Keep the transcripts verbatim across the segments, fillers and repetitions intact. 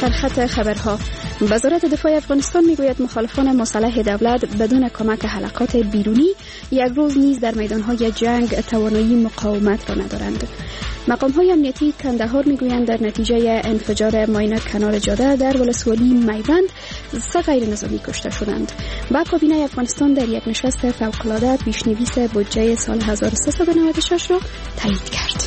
سرخط خبرها. وزارت دفاع افغانستان میگوید مخالفان مسلح دولت بدون کمک حلقات بیرونی یک روز نیز در میدانهای جنگ توانایی مقاومت را ندارند. مقام‌های امنیتی کندهار میگویند در نتیجه انفجار ماین کنار جاده در ولسوالی میوند سه غیر نظامی کشته شدند. و کابینه افغانستان در یک نشست فوق‌العاده پیش‌نویس بودجه سال هزار و سیصد و نود و شش را تایید کرد.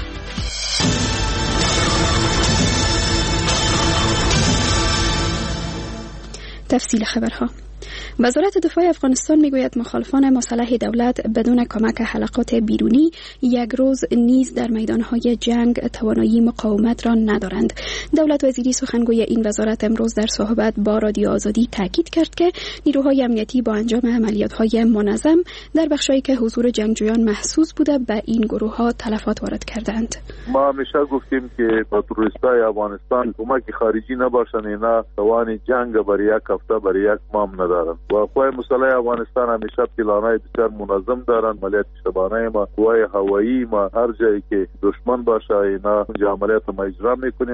تفصیل خبرها. وزارت دفاع افغانستان میگوید مخالفان مسلح دولت بدون کمک حلقات بیرونی یک روز نیز در میدانهای جنگ توانایی مقاومت را ندارند. دولت وزیری سخنگوی این وزارت امروز در صحبت با رادیو آزادی تاکید کرد که نیروهای امنیتی با انجام عملیات‌های منظم در بخشایی که حضور جنگجویان محسوس بوده به این گروه‌ها تلفات وارد کردند. ما همیشه گفتیم که با تروریستای افغانستان کمک خارجی نباشند، اینا توان جنگ برای یک هفته برای یک ماه ندارند. و قوای مسلح افغانستان همیشه پلانای بسیار منظم دارند. عملیات شبانه ما، قوای هوایی ما، هر جایی که دشمن باشه اینا اونجا عملیات ما اجرا میکنیم.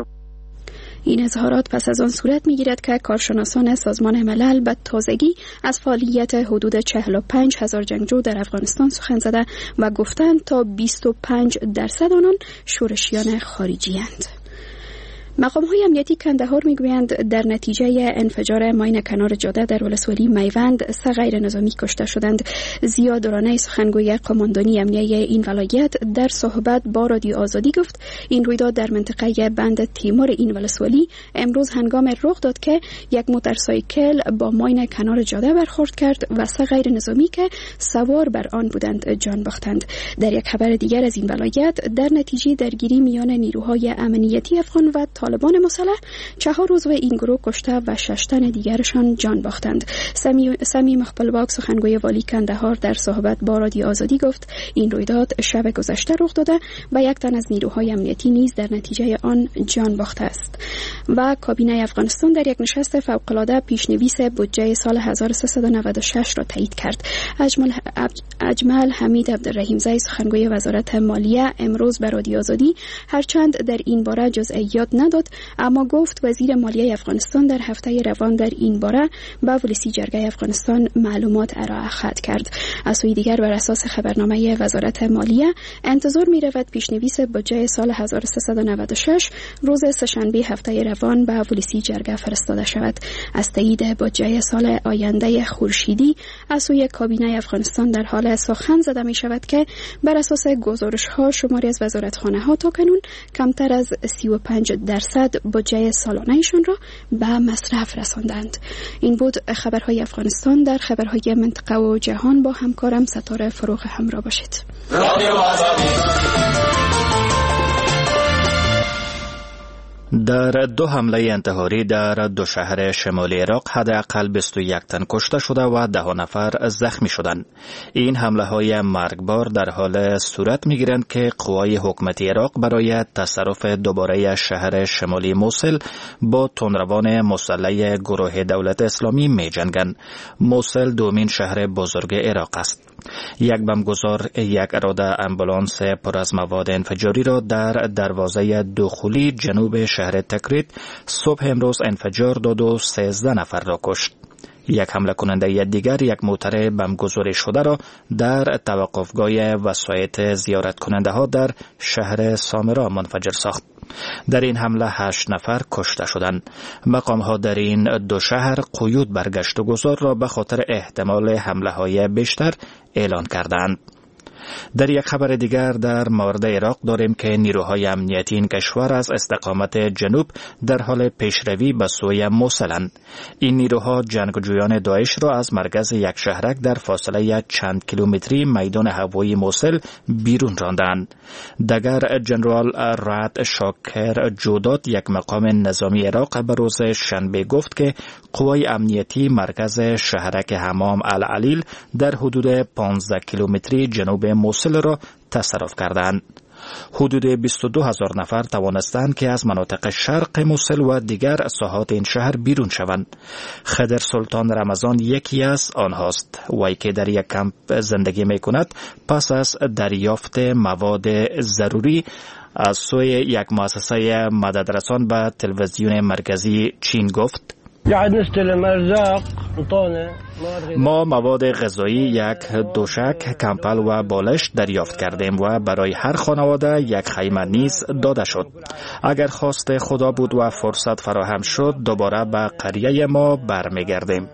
این اظهارات پس از آن صورت میگیرد که کارشناسان سازمان ملل به تازگی از فعالیت حدود چهل و پنج هزار جنگجو در افغانستان سخن زده و گفتند تا بیست و پنج درصد آنان شورشیان خارجی اند. مقام‌های امنیتی کندهار میگویند در نتیجه انفجار ماین کنار جاده در ولسوالی میوند سه غیر نظامی کشته شدند. ضیا درانه سخنگوی قماندانی امنیتی این ولایت در صحبت با رادیو آزادی گفت این رویداد در منطقه بند تیمور این ولسوالی امروز هنگام رخ داد که یک موتورسایکل با ماین کنار جاده برخورد کرد و سه غیر نظامی که سوار بر آن بودند جان باختند. در یک خبر دیگر از این ولایت در نتیجه درگیری میان نیروهای امنیتی افغان و طالبان مسلح چهار عضو این گروه کشته و شش تن دیگرشان جان باختند. سمی مخبلباک سخنگوی والی کندهار در صحبت با رادیو آزادی گفت این رویداد شب گذشته رخ داده و یک تن از نیروهای امنیتی نیز در نتیجه آن جان باخته است. و کابینه افغانستان در یک نشست فوق‌العاده پیش‌نویس بودجه سال هزار و سیصد و نود و شش را تایید کرد. اجمل اجمل حمید عبدالرحیم‌زی سخنگوی وزارت مالیه امروز به رادیو آزادی هرچند در این باره جزئیات نداد اما گفت وزیر مالیه افغانستان در هفته روان در این باره به ولسی جرگه افغانستان معلومات ارائه خواهد کرد. از سوی دیگر بر اساس خبرنامه وزارت مالیه انتظار می رود پیشنویس بودجه سال هزار و سیصد و نود و شش روز سه‌شنبه هفته روان به ولسی جرگه فرستاده شود. از تایید بودجه سال آینده خورشیدی از سوی کابینه افغانستان در حال سخن زده می شود که بر اساس گزارش ها شماری از وزارتخانه ها تا کنون کمتر از سی و پنج درصد بودجه سالانه‌شان را به مصرف رساندند. این بود خبرهای افغانستان. در خبرهای منطقه و جهان با همکارم ستاره فروغ همراه باشید. در دو حمله انتحاری در دو شهر شمالی عراق حداقل بیست و یک تن کشته شده و ده نفر زخمی شدند. این حمله های مرگبار در حال صورت می گیرند که قوای حکومتی عراق برای تصرف دوباره شهر شمالی موصل با تندروان مسلح گروه دولت اسلامی می جنگند. موصل دومین شهر بزرگ عراق است. یک بمبگذار یک اراده امبولانس پر از مواد انفجاری را در دروازه دخولی جنوب شهر تکریت صبح امروز انفجار داد و سیزده نفر را کشت. یک حمله کننده دیگر یک موتر بمبگذاری شده را در توقفگاه وسایط زیارت کننده ها در شهر سامرا منفجر ساخت. در این حمله هشت نفر کشته شدند. مقام ها در این دو شهر قیود بر گشت و گذار را به خاطر احتمال حمله های بیشتر اعلان کردند. در یک خبر دیگر در مورد عراق داریم که نیروهای امنیتی این کشور از استقامت جنوب در حال پیشروی به سوی موصلند. این نیروها جنگجویان داعش را از مرکز یک شهرک در فاصله چند کیلومتری میدان هوایی موصل بیرون راندند. دگر جنرال رعد شاکر جودات یک مقام نظامی عراق به روز شنبه گفت که قوای امنیتی مرکز شهرک حمام العلیل در حدود پانزده کیلومتری جنوب موصل را تصرف کردند. حدود بیست و دو هزار نفر توانستند که از مناطق شرق موصل و دیگر ساحات این شهر بیرون شوند. خضر سلطان رمضان یکی از آنهاست. وی که در یک کمپ زندگی می کند پس از دریافت مواد ضروری از سوی یک مؤسسه مددرسان به تلویزیون مرکزی چین گفت: ما مواد غذایی یک دوشک، کمپل و بالشت دریافت کردیم و برای هر خانواده یک خیمه نیز داده شد. اگر خواست خدا بود و فرصت فراهم شد دوباره به قریه ما برمیگردیم.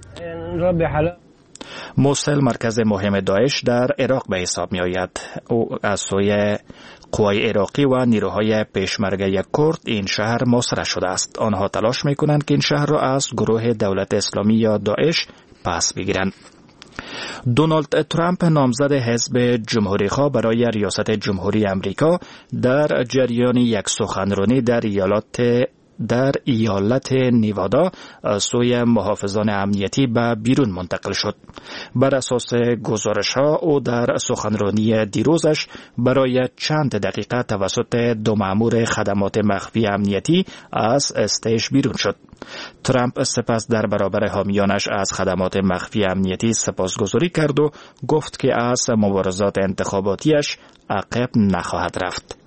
موصل مرکز مهم داعش در عراق به حساب می آید. او از سوی قوای عراقی و نیروهای پیشمرگه کرد این شهر محاصره شده است. آنها تلاش می کنند که این شهر را از گروه دولت اسلامی یا داعش پس بگیرند. دونالد ترامپ نامزد حزب جمهوری‌خواه برای ریاست جمهوری امریکا در جریان یک سخنرانی در ایالات در ایالت نیوادا سوی محافظان امنیتی به بیرون منتقل شد. بر اساس گزارش‌ها او در سخنرانی دیروزش برای چند دقیقه توسط دو مأمور خدمات مخفی امنیتی از استیج بیرون شد. ترامپ سپس در برابر حامیانش از خدمات مخفی امنیتی سپاسگزاری کرد و گفت که از مبارزات انتخاباتیش عقب نخواهد رفت.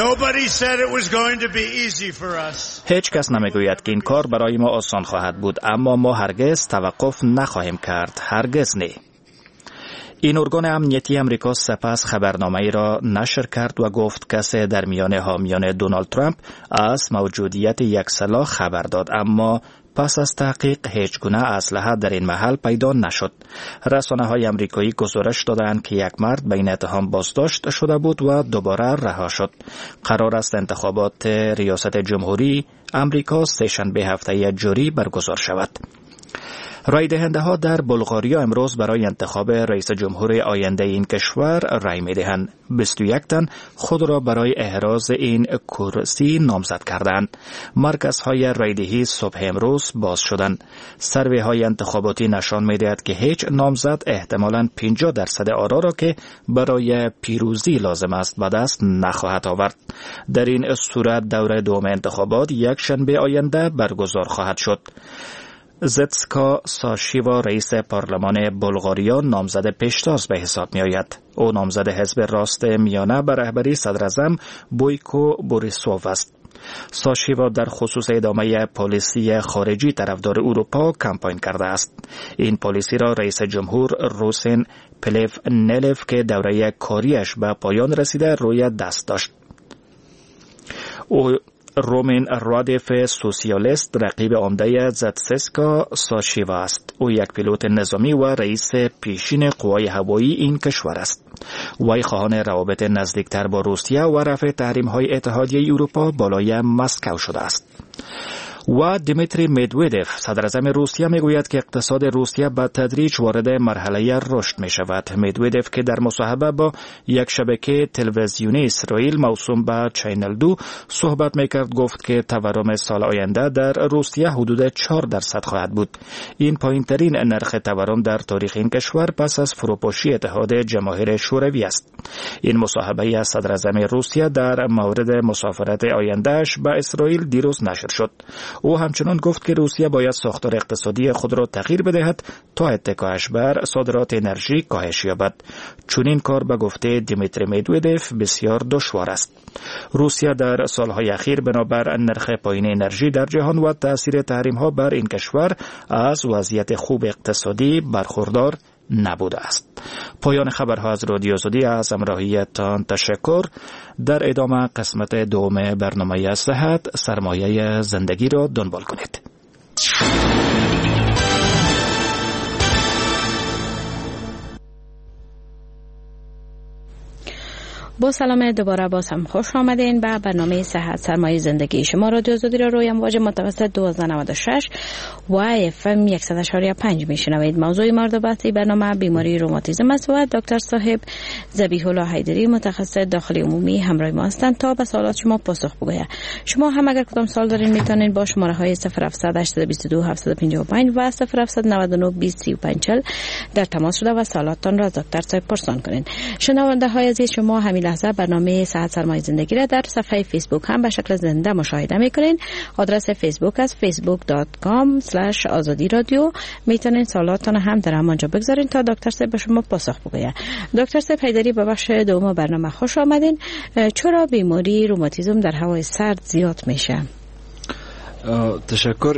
هیچ کس نمیگوید که این کار برای ما آسان خواهد بود، اما ما هرگز توقف نخواهیم کرد. هرگز نه. این ارگان امنیتی امریکا سپس خبرنامه ای را نشر کرد و گفت کسی در میان حامیان دونالد ترامپ از موجودیت یک سلاح خبر داد، اما پس از تحقیق هیچ گونه اسلحه در این محل پیدا نشد. رسانه های امریکایی گزارش دادند که یک مرد بین اتهام بازداشت شده بود و دوباره رها شد. قرار است انتخابات ریاست جمهوری امریکا سه‌شنبه هفته جاری برگزار شود. رای دهنده ها در بلغاریا امروز برای انتخاب رئیس جمهور آینده این کشور رای می دهند. بیست و یک تن خود را برای احراز این کرسی نامزد کردند. مرکزهای رایدهی صبح امروز باز شدند. سروی های انتخاباتی نشان می دهد که هیچ نامزد احتمالاً پنجاه درصد آرا را که برای پیروزی لازم است به دست نخواهد آورد. در این صورت دوره دوم انتخابات یک شنبه آینده برگزار خواهد شد. زتسکا ساشیوا رئیس پارلمان بلغاریا نامزد پیشتاز به حساب می آید. او نامزد حزب راست میانه به رهبری صدراعظم بویکو بوریسوف است. ساشیوا در خصوص ادامه پالیسی خارجی طرفدار اروپا کمپاین کرده است. این پالیسی را رئیس جمهور روسین پلیف نلف که دوره کاریش به پایان رسیده روی دست داشت. او رومین رادف سوسیالیست رقیب عمده زتسکا ساشیوا است. او یک پیلوت نظامی و رئیس پیشین قوای هوایی این کشور است. وی خواهان روابط نزدیکتر با روسیه و رفع تحریم‌های اتحادیه اروپا بالای مسکو شده است. و دیمیتری مدودف صدراعظم روسیه میگوید که اقتصاد روسیه به تدریج وارد مرحله رشد می شود. مدودف که در مصاحبه با یک شبکه تلویزیونی اسرائیل موسوم به چینل دو صحبت میکرد گفت که تورم سال آینده در روسیه حدود چهار درصد خواهد بود. این پایین ترین نرخ تورم در تاریخ این کشور پس از فروپاشی اتحاد جماهیر شوروی است. این مصاحبه از صدراعظم روسیه در مورد مسافرت آیندهش به اسرائیل دیروز نشر شد. او همچنان گفت که روسیه باید ساختار اقتصادی خود را تغییر بدهد تا اتکایش بر صادرات انرژی کاهش یابد. چون این کار به گفته دیمیتری مدودف بسیار دشوار است. روسیه در سالهای اخیر بنابر نرخ پایین انرژی در جهان و تاثیر تحریم‌ها بر این کشور از وضعیت خوب اقتصادی برخوردار نبوده است. پایان خبرها از رادیو آزادی از همراهیتان تشکر. در ادامه قسمت دوم برنامه صحت سرمایه زندگی را دنبال کنید. با سلام دوباره باز هم خوش آمدین به برنامه صحت سرمایه زندگی شما. رادیو آزادی را روی امواج متوسط دویست و نود و شش و اف ام صد و شش و پنج میشنوید. موضوع مورد بحثی برنامه بیماری روماتیسم است و دکتر صاحب ذبیح الله حیدری متخصص داخلی عمومی همراه ما هستند تا به سوالات شما پاسخ بگوید. شما هم اگر کدام سوال دارین میتونین با شماره های صفر هفتصد هشتصد و بیست و دو هفتصد و پنجاه و پنج و صفر هفتصد و نود و نه بیست و سی و پنج چهل در تماس شده و سوالاتتان را از دکتر صاحب پرسان کنین. شنونده های عزیز شما همین لحظه برنامه صحت سرمایه زندگی را در صفحه فیسبوک هم به شکل زنده مشاهده میکنین. آدرس فیسبوک است فیسبوک دات کام اسلش آزادی رادیو. میتونین سوالاتتان هم در همانجا بگذارین تا دکتر صاحب به شما پاسخ بگوید. دکتر صاحب حیدری به بخش دوم برنامه خوش آمدین. چرا بیماری روماتیسم در هوای سرد زیاد میشه؟ تشکر.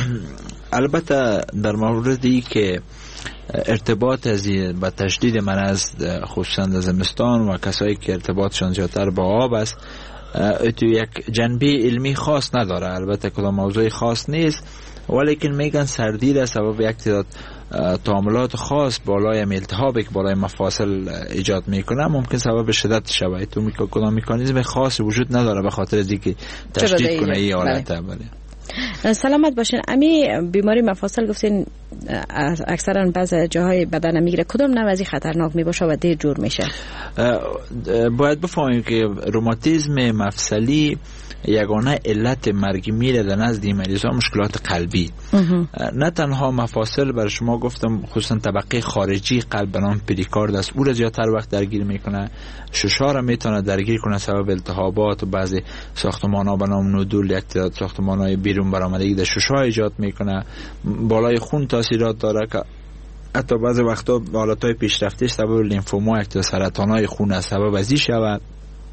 البته در موردی که ارتباط از با تشدید مرض خصوصا در زمستان و کسایی که ارتباطشان زیادتر با آب است تو یک جنبه علمی خاص نداره. البته کدام موضوع خاص نیست، ولیکن میگن سردی در سبب یک تعداد تعاملات خاص بالای التهابی که بالای مفاصل ایجاد میکنه ممکن سبب شدت شود. تو میگه کدام مکانیزم خاصی وجود نداره به خاطر از اینکه تشدید کنه این حالت. بله. سلامت باشین. امی بیماری مفاصل گفتین اکثرا بعض جاهای بدن میگیره، کدام نوع از خطرناک میباشه و دیر جور میشه؟ باید بفهمیم که روماتیسم مفصلی یگانه علت مرگ میره در نزد مریضا مشکلات قلبی. نه تنها مفاصل، برای شما گفتم خصوصا طبقه خارجی قلب به نام پریکارد است، او را زیادتر وقت درگیر میکنه. ششا را میتونه درگیر کنه سبب التهابات و بعضی ساختمان‌ها به نام نودول، یک تعداد ساختمان‌های بیرون برآمدگی در ششا ایجاد میکنه. بالای خون تاثیرات داره که حتی بعضی وقتا حالتهای پیشرفته سبب لیمفوما، یک سرطان‌های خون است سبب ازی شود.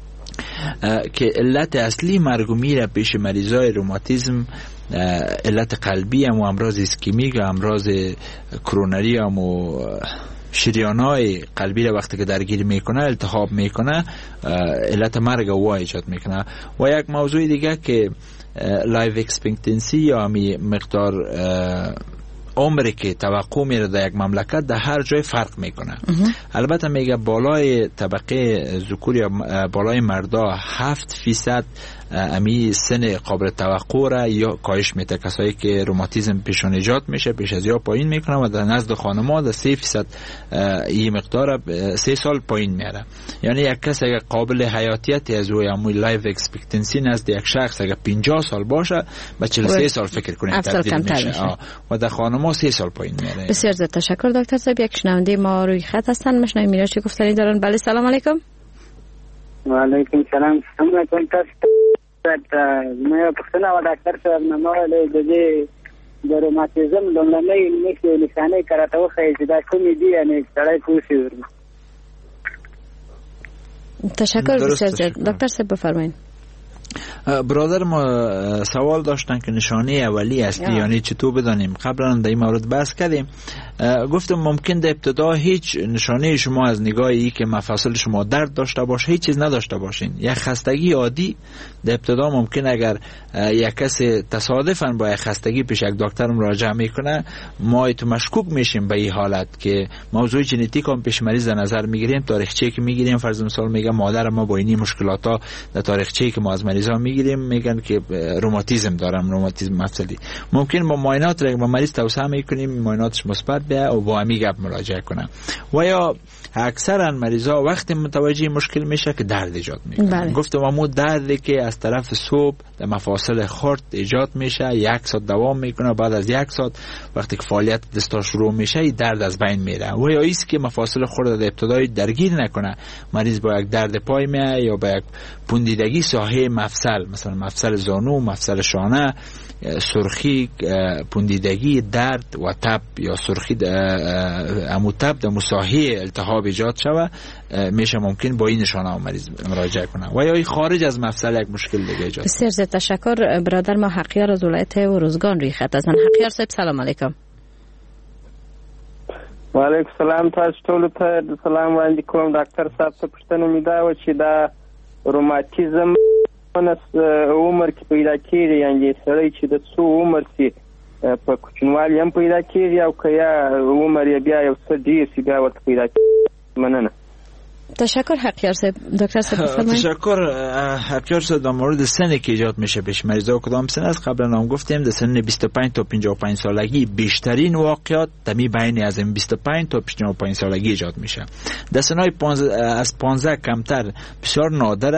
که علت اصلی مرگ و میر پیش مریضای روماتیسم علت قلبی هم و امراض اسکمیک و امراض کرونری هم و شریانای قلبی را وقتی که درگیر میکنه التهاب میکنه علت مرگ او ایجاد میکنه. و یک موضوع دیگه که لایف اکسپکتنسی یا همی مقدار عمری که توقع میره در یک مملکت در هر جای فرق میکنه. البته میگه بالای طبقه ذکور یا بالای مردا هفت فیصد امی سن قابل توقع را یا کاهش میده. کسایی که روماتیسم پیشون ایجاد میشه پیش از یا پایین میکنه و در نزد خانم‌ها در سه فیصد این مقدار سه سال پایین میره. یعنی یک کس اگر قابل حیاتیت از او یا لایف اکسپکتنسی نزد یک شخص اگر پنجاه سال باشه به چهل و سه سال فکر کنید تبدیل میشه و در خانم‌ها سه سال پایین میره. بسیار زیاد تشکر دکتر صاحب. یک شنونده ما روی خط هستن، مشنویم میرا چی گفتنی دارن. بله سلام علیکم. و علیکم سلام. څنګه کوم تاسو مې پښتنه و ډاکټر صاحب نه مو له دې د روماتیزم لومړنۍ نښې نښانې کراته وخی چې دا کومې دي یعنی سړی پوه شي. تشکر بسیار زیاد. دکتر صاحب بفرمایید. برادر ما سوال داشتن که نشانه اولی است یعنی چطور بدانیم. قبلا در این مورد بحث کردیم. گفتم ممکن در ابتدا هیچ نشانه شما از نگاه ای که مفاصل شما درد داشته باشه هیچ چیز نداشته باشین. یک خستگی عادی در ابتدا ممکن اگر یک کس تصادفاً با یک خستگی پیش یک دکتر مراجعه میکنه ما تو مشکوک میشیم به این حالت که موضوع ژنتیک هم پیش مریض در نظر میگیریم. تاریخچه‌ای که میگیریم فرض مثال میگه مادر ما با این مشکلات در تاریخچه‌ای که ما از مریضا میگیریم میگن که روماتیسم دارم، روماتیسم مفصلی. ممکن با معاینات را با مریض توصیه میکنیم معایناتش مثبت بیاد و با همین گپ مراجعه کنه. و یا اکثرا مریضا وقتی متوجه مشکل میشه که درد ایجاد میکنه. بله. گفتم امو دردی که از طرف صبح در مفاصل خرد ایجاد میشه یک ساعت دوام میکنه، بعد از یک ساعت وقتی که فعالیت دستا شروع میشه این درد از بین میره. و یا ایست که مفاصل خرد در ابتدای درگیر نکنه مریض با یک درد پای میه یا با یک پوندیدگی ساحه مفصل مثلا مفصل زانو، مفصل شانه، سرخی، پوندیدگی، درد و تب یا سرخی امو تب در مساحه التهاب ایجاد شوه میشه ممکن با این نشانه مریض مراجعه کنه. و یا خارج از مفصل یک مشکل دیگه ایجاد. بسیار زیاد تشکر. برادر ما حقیار از ولایت روزگان روی خط هستن. حقیار صاحب سلام علیکم. و علیکم سلام. تاسو ټول ته سلام وړاندې کوم. ډاکټر صاحب ته پوښتنه مې دا و چې دا روماتیزم عمر کې پیدا کیږي یعنی سړی چې د څو عمر سي په کوچنوالي هم پیدا کیږي او که یا عمر یې بیا یو څه ډیر سي بیا ورته پیدا کیږي. مننه. تشکر حقیار صاحب. دکتر صاحب بفرمایید. تشکر حقیار صاحب. در مورد سنی که ایجاد میشه پیش مریضا کدام سن است قبلا هم گفتیم در سن بیست و پنج تا پنجاه و پنج سالگی بیشترین واقعات تمی بین از این بیست و پنج تا پنجاه و پنج سالگی ایجاد میشه. در سنای از پانزده کمتر بسیار نادر است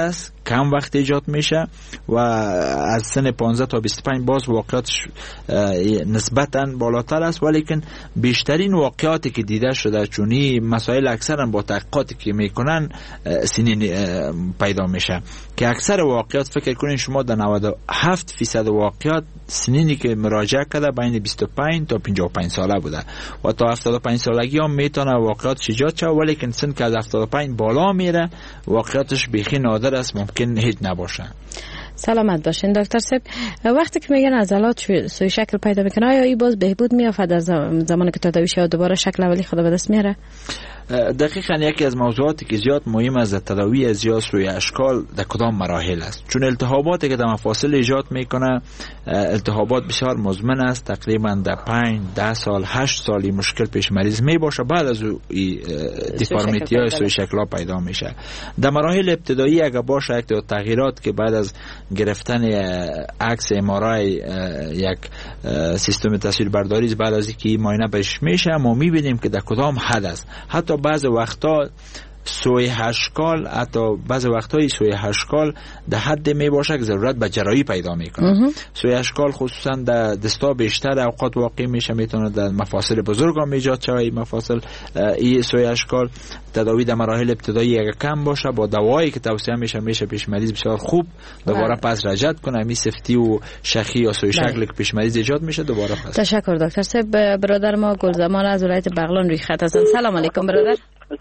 کم وقت ایجاد میشه و از سن پانزده تا بیست و پنج باز واقعاتش نسبتاً بالاتر است، ولیکن بیشترین واقعاتی که دیده شده چونی مسائل اکثرا با تحقیقاتی که میکنن سنین پیدا میشه که اکثر واقعات فکر کنین شما در نود و هفت فیصد واقعات سنینی که مراجعه کرده بین بیست و پنج تا پنجاه و پنج ساله بوده و تا هفتاد و پنج سالگی هم میتونه واقعاتش ایجاد شه، ولیکن سن که از هفتاد و پنج بالا میره واقعاتش بیخی نادر است، ممکن هیچ نباشه. سلامت باشین دکتر صاحب. وقتی که میگن عضلات سوی شکل پیدا میکنه آیا این باز بهبود میافد از زمانی که تداوی شد دوباره شکل اولی خود به دست میاره؟ دقیقاً یکی از موضوعاتی که زیاد مهم از تداوی از یا سوی اشکال در کدام مراحل است، چون التهاباتی که در مفاصل ایجاد میکنه التهابات بسیار مزمن است، تقریبا در پنج ده سال هشت سالی مشکل پیش مریض می باشه، بعد از او دیفارمیتی های سوی شکل پیدا میشه. در مراحل ابتدایی اگر باشه یک تغییرات که بعد از گرفتن عکس ام آر آی یک سیستم تصویر برداری بعد از اینکه معاینه بهش میشه ما میبینیم که در کدام حد است. حتی بعض وقتا سوی هشکال حتی بعض وقتایی سوی هشکال در حد می باشه که ضرورت به جراحی پیدا میکنه. سوی هشکال خصوصا در دستا بیشتر اوقات واقع میشه، میتونه در مفاصل بزرگ هم ایجاد شوه. مفاصل این سوی هشکال تداوی در مراحل ابتدایی اگر کم باشه با دوایی که توصیه میشه میشه پیش مریض بسیار خوب دوباره پس رجعت کنه. می سفتی و شخی یا سوی شکل که پیش مریض ایجاد میشه دوباره پس. تشکر دکتر صاحب. برادر ما گلزمان از ولایت بغلان روی خط هستن. سلام علیکم برادر.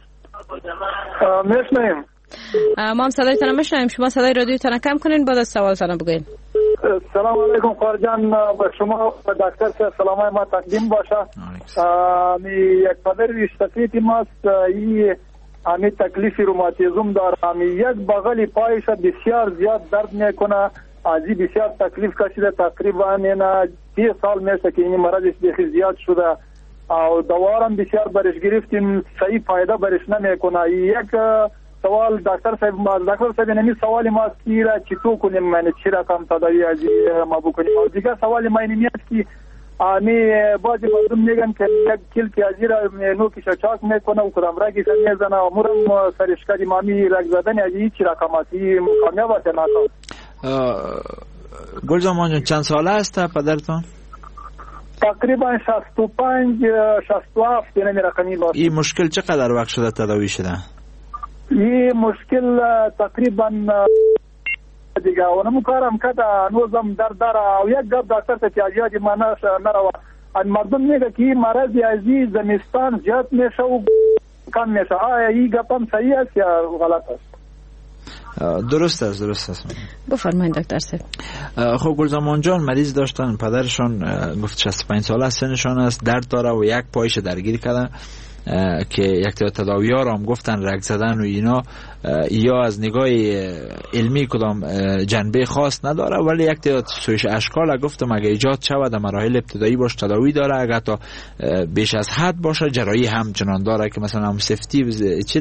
میشنیم. ما هم صدایتان میشنیم، شما صدای رادیوتان کم کنین بعد از سوالتان بگوین. سلام علیکم خارجان، به شما و دکتر صاحب سلامای ما تقدیم باشه. می یک پدر استفیت ماست ای امی تکلیفی روماتیزم داره، می یک بغلی پایش بسیار زیاد درد میکنه، ازی بسیار تکلیف کشیده، تقریبا اینا سی سال میشه که این مرضش بخی زیاد شده او دوارم بسیار برش گرفتیم صحیح فایده برش نمیکنه. یک سوال دکتر صاحب ما دکتر صاحب نمی سوالی ما است که چطور کنیم، من چی رقم تداوی از ما بکنیم. و دیگه سوال ما اینی است که امی بعضی مردم میگن که یک کیل که ازی را نوکش چاک میکنه و کدام رگیش میزنه و مورم سرشکاری مامی رگ زدن از چی رقم است کامیاب است ناکام؟ گلزمان جان چند ساله است پدرتون؟ تقریبا شصت و پنج شصت و هفت یعنی رقمی باشه. این مشکل چقدر وقت شده تداوی شده؟ این مشکل تقریبا دیگه اونم کارم کده نوزم در در او یک گپ دکتر که اجازه ما نروا مردم میگه که این مرض عزیز زمستان زیاد میشه و کم میشه. آیا این گپ هم صحیح است یا غلط است؟ درست است درست است. بفرمایید دکتر صاحب. خب گلزمان جان مریض داشتن، پدرشون گفت شصت و پنج ساله سنشون است، درد داره و یک پایش درگیر کردن که یک تداوی ها را هم گفتن رگ زدن و اینا یا از نگاه علمی کدام جنبه خاص نداره، ولی یک تعداد سویش اشکال گفتم اگه ایجاد شود در مراحل ابتدایی باش تداوی داره، اگر تا بیش از حد باشه جراحی همچنان داره که مثلا هم سفتی چی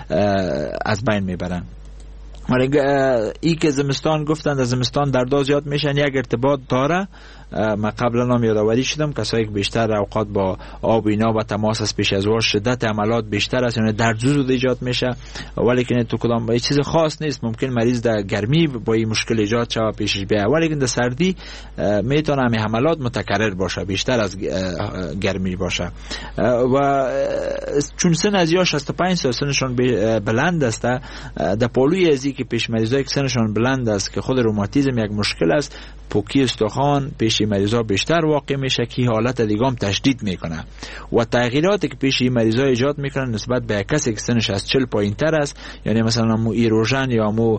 از بین میبرن. ولی ای که زمستان گفتند از زمستان دردا زیاد میشن یک ارتباط داره. من قبلا هم یادآوری شدم کسایی که بیشتر اوقات با آب اینا و تماس از پیش از ازدواج شدت عملات بیشتر است، یعنی درد زود ایجاد میشه، ولی که تو کدام با چیز خاص نیست. ممکن مریض در گرمی با این مشکل ایجاد شود پیشش بیاد، ولی که در سردی میتونه همین عملات متکرر باشه بیشتر از گرمی باشه. و چون سن از یا شصت و پنج سال سنشون بلند است، در پالوی ازی که پیش مریضایی که سنشون بلند است که خود روماتیسم یک مشکل است، پوکی استخوان پیش مریضا بیشتر واقع میشه که حالت دیگه هم تشدید میکنه و تغییراتی که پیش مریضا ایجاد میکنن نسبت به کسی که سنش از چهل پایین تر است، یعنی مثلا مو ایروژن یا مو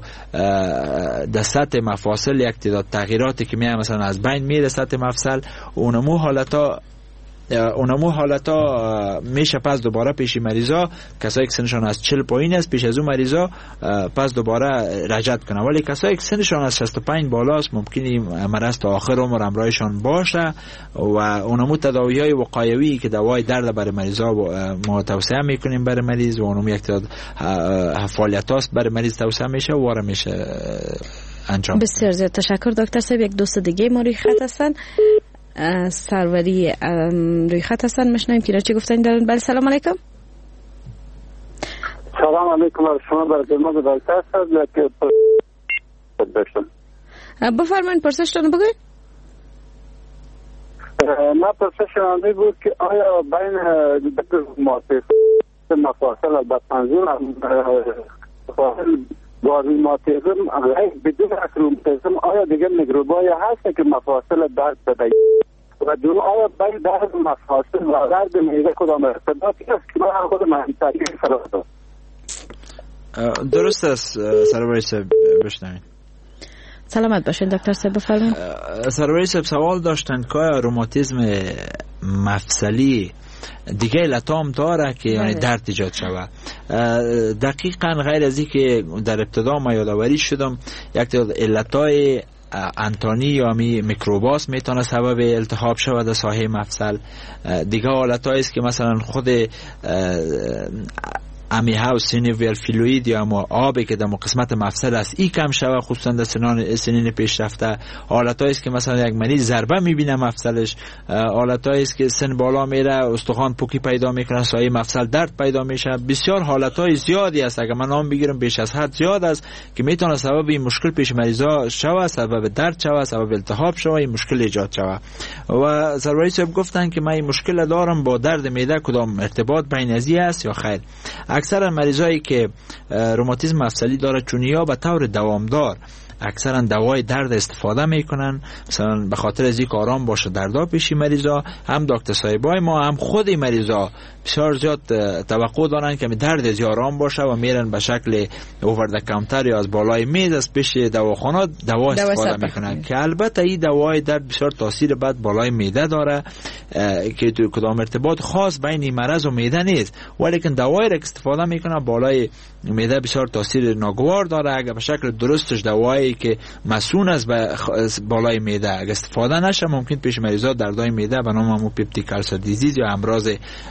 در سطح مفاصل یک تعداد تغییراتی که میاد مثلا از بین میره سطح مفصل، اونمو حالتا اونمو حالتا میشه پس دوباره پیش مریضا کسایی که سنشان از چهل پایین است پیش از اون مریضا پس دوباره رجعت کنه. ولی کسایی که سنشان از شصت و پنج بالا است ممکنه مرض تا آخر عمر همراهشان باشه و اونمو تداوی‌های وقایوی که دوای درد برای مریضا ما توصیه میکنیم برای مریض و اونمو یک تعداد فعالیتاست برای مریض توصیه میشه و واره میشه انجام. بسیار زیاد تشکر دکتر صاحب. یک دوست دیگه ما روی خط هستن، سروری روی خط هستن، مشنویم که را چی گفتن دارن. بله سلام علیکم. سلام علیکم و شما برای ما دکتر صاحب. پرسش داشتم. بفرمایید پرسشتون بگوید. ما پرسش آنده بود که آیا بین ماسه مفاصل البته منظور مفاصل با روماتیسم بدون روماتیسم آیا دیگه میکروبایی هست که مفاصل درد بده و دو آیا بین درد مفاصل و درد معده کدام ارتباطی است که من خود من تحقیق کردم؟ درست است سرور صاحب، بشنوید. سلامت باشین دکتر صاحب، بفرمایید. سرور صاحب سوال داشتن که آیا روماتیسم مفصلی دیگه علتام داره که یعنی درد ایجاد شود. دقیقا غیر از این که در ابتدا ما یادآوری شدم یک تعداد علتای انتانی یا می میکروباس میتونه سبب التهاب شود در ساحه مفصل. دیگه حالتایی است که مثلا خود امیها و سینویل فلوید یا ما آبی که در قسمت مفصل است ای کم شود، خصوصا در سنان سنین پیشرفته. حالتایی است که مثلا یک مریض ضربه میبینه مفصلش، حالتایی است که سن بالا میره استخوان پوکی پیدا میکنه، سایه مفصل درد پیدا میشه. بسیار حالتای زیادی است، اگر من نام بگیرم بیش از حد زیاد است که میتونه سبب این مشکل پیش مریضا شود، سبب درد شود، سبب التهاب شود، این مشکل ایجاد شود. و سروری صاحب گفتن که من این مشکل دارم با درد معده، کدام ارتباط بین ازی است یا خیر؟ اکثر مریضایی که روماتیسم مفصلی داره چونیا به طور دوامدار اکثرا دوای درد استفاده میکنن، مثلا به خاطر از اینکه آرام باشه دردا پیش مریضا. هم دکتر صاحبای ما هم خود مریضا بسیار زیاد توقع دارن که درد از آرام باشه و میرن به شکل اوور د کانتر یا از بالای میز از پیش دواخانه دوا استفاده میکنن که البته این دوای درد بسیار تاثیر بد بالای معده داره که تو کدام ارتباط خاص بین این مرض و معده نیست، ولیکن دوایی را استفاده میکنه بالای معده بسیار تاثیر ناگوار داره. اگر به شکل درستش دوایی که مسئول است بالای معده اگر استفاده نشه ممکن پیش مریضا دردای معده به نام همون پپتیک ألسر دیزیز یا امراض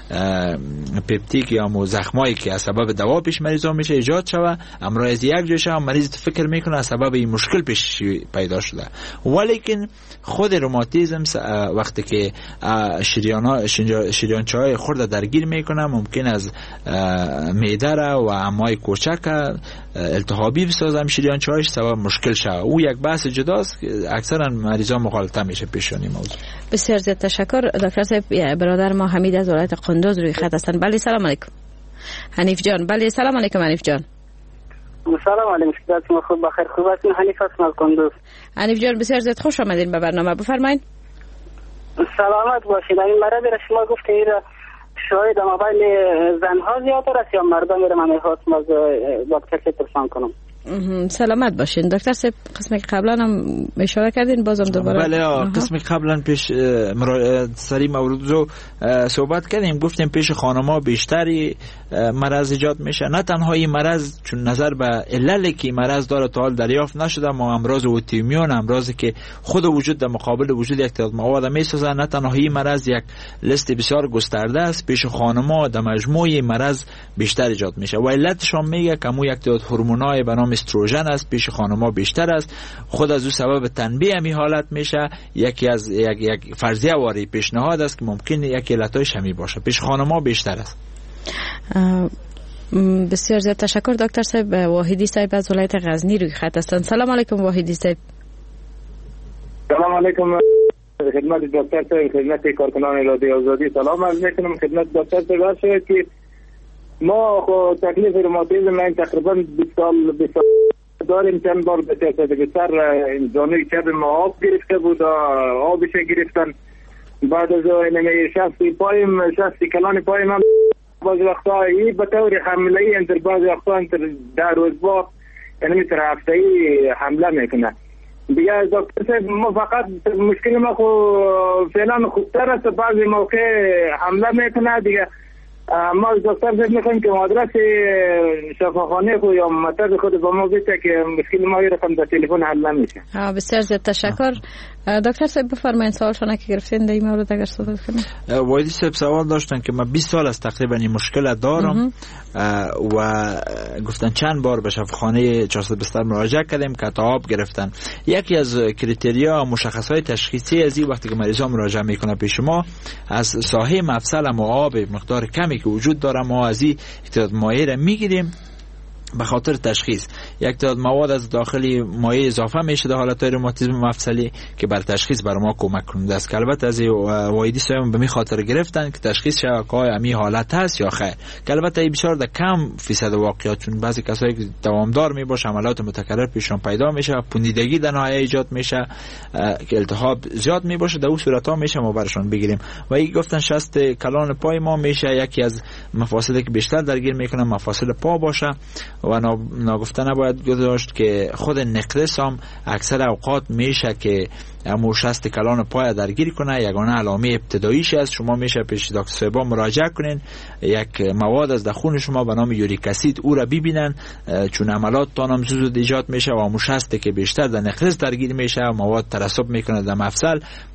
پپتیک یا مو زخمایی که از سبب دوا پیش مریضا میشه ایجاد شوه. امراض یک جوشه هم مریض فکر میکنه از سبب این مشکل پیش پیدا شده، ولیکن خود روماتیسم وقتی که شریانا شریانچه‌های خرد درگیر میکنه ممکن از معده را و امعای کوچک التهابی بسازم شریانچه‌هاش سبب مشکل شود. او یک بحث جداست که اکثرا مریضا مغالطه میشه پیشانی موضوع. بسیار زیاد تشکر دکتر صاحب. برادر ما حمید از ولایت قندوز روی خط هستن. بله سلام علیکم. حنیف جان. بله سلام علیکم حنیف جان. سلام علیکم. شما خوب بخیر؟ خوب هستین؟ حنیف هستم از قندوز. حنیف جان بسیار زیاد خوش آمدین به برنامه، بفرمایید. سلامت باشید. این مرض را شما گفتید شاید ما بین زنها زیادتر است یا مردم را من خواستم از دکتر صاحب پرسان کنم. سلامت باشین دکتر صاحب. قسمی که قبلا هم اشاره کردین بازم دوباره. بله قسمی قبلا پیش سری مورد رو صحبت کردیم، گفتیم پیش خانم‌ها بیشتری مرض ایجاد میشه. نه تنها این مرض چون نظر به عللی که مرض داره تا حال دریافت نشده، ما امراض اوتیمیون، امراضی که خود وجود در مقابل وجود یک تعداد مواد میسازه، نه تنها این مرض یک لیست بسیار گسترده است، پیش خانم‌ها در مجموع مرض بیشتر ایجاد میشه و علتش هم میگه که مو یک تعداد هورمونای به نام استروژن است پیش خانم‌ها بیشتر است. خود از او سبب تنبیه می حالت میشه. یکی از یک, یک فرضیه واری پیشنهاد است که ممکن یک علتش همی باشه، پیش خانم‌ها بیشتر است. بسیار زیاد تشکر دکتر صاحب. واحدی صاحب از ولایت غزنی روی خط هستند. سلام علیکم واحدی صاحب. سلام علیکم خدمت دکتر صاحب، خدمت کارکنان رادیو آزادی سلام عرض می‌کنم. خدمت دکتر صاحب شد که ما خو تکلیف روماتیسم من تقریبا بیست سال بیست سال داریم. چند بار به تحت سر جانوی چپ ما آب گرفته بود، آبش گرفتن. بعد از این شخصی پایم شخصی کلان پایم هم باز وقتا ای به طور حمله ای انتر باز وقتا انتر در روز با یعنی میتر هفته ای حمله میکنه. دیگه دکتر صاحب ما فقط مشکل ما خو فعلا خوبتر است، بعضی موقع حمله میکنه. دیگه ما دکتر صاحب میخوایم که آدرس شفاخانه خود یا مطب خود با ما بگه که مشکل ما رقم در تلفن حل نمیشه. ها بسیار زیاد تشکر. دکتر صاحب بفرمایید سوالشون که گرفتین در این مورد اگر صحبت کنید. وایدی صاحب سوال داشتن که ما بیست سال است تقریبا این مشکل دارم و گفتن چند بار به شفاخانه چهارصد بستر مراجعه کردیم که تا آب گرفتن. یکی از کریتریا مشخصات تشخیصی از این وقتی که مریضا مراجعه میکنه پیش ما از ساحه مفصل و آب مقدار کمی که وجود داره ما از این احتیاط مایع را میگیریم به خاطر تشخیص یک تعداد مواد از داخلی مایع اضافه میشه در حالتهای روماتیسم مفصلی که بر تشخیص بر ما کمک کننده است. البته از وایدی سایم به می خاطر گرفتن که تشخیص شود که آیا امی حالت هست یا خیر، که البته بسیار در کم فیصد واقعیت، چون بعضی کسایی که دوامدار می باشه عملات متکرر پیششون پیدا میشه، پوندیدگی در نهایت ایجاد میشه که التهاب زیاد می باشه، در اون صورت ها میشه ما برشون بگیریم. و این گفتن شست کلان پای ما میشه یکی از مفاصلی که بیشتر درگیر میکنه مفاصل پا باشه و ناگفته نباید گذاشت که خود نقرس هم اکثر اوقات میشه که امو شست کلان پای درگیر کنه. یگانه علامه ابتداییش است. شما میشه پیش دکتر صاحبا مراجعه کنین، یک مواد از خون شما به نام یوریک اسید او را ببینن، چون عملات تانم زود ایجاد میشه و امو شست که بیشتر در نقرس درگیر میشه مواد ترسب میکنه در مفصل،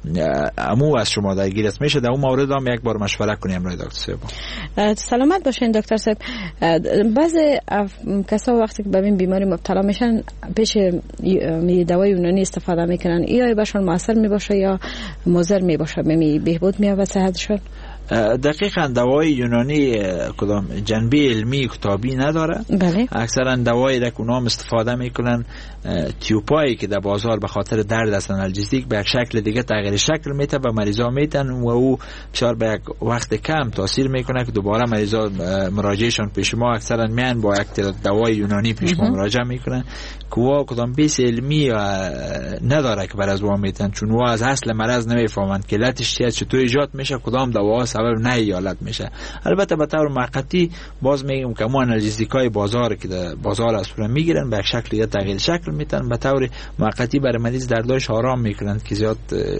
امو از شما درگیر است میشه. در اون مورد هم یک بار مشوره کنیم برای دکتر صاحبا. سلامت باشین دکتر صاحب. بعضی کسا وقتی که به این بیماری مبتلا میشن پیش دوای یونانی استفاده میکنن، یا بهشون موثر میباشه یا مضر میباشه، می بهبود میاد صحتشون؟ دقیقاً دوای یونانی کدام جنبه علمی کتابی نداره. بله. اکثرا دوایی را که اونام استفاده میکنن تیوپایی که در بازار به خاطر درد از آنالژیک به یک شکل دیگه تغییر شکل میده و مریضا میتن و او بسیار به یک وقت کم تاثیر میکنه که دوباره مریضا مراجعهشون پیش ما اکثرا میان با یک دوای یونانی پیش ما مراجعه میکنن که وا کدام بیس علمی نداره که بر از وا میتن، چون وا از اصل مرض نمیفهمند که علتش چیه، چطور ایجاد میشه، کدام دوا سبب نه ایالت میشه. البته به طور موقتی باز میگم که ما آنالژیکای بازار که در بازار اصلا میگیرن به یک شکل یا تغییر شکل میتن، به طور موقتی برای مریض درداش آرام میکنن که زیاد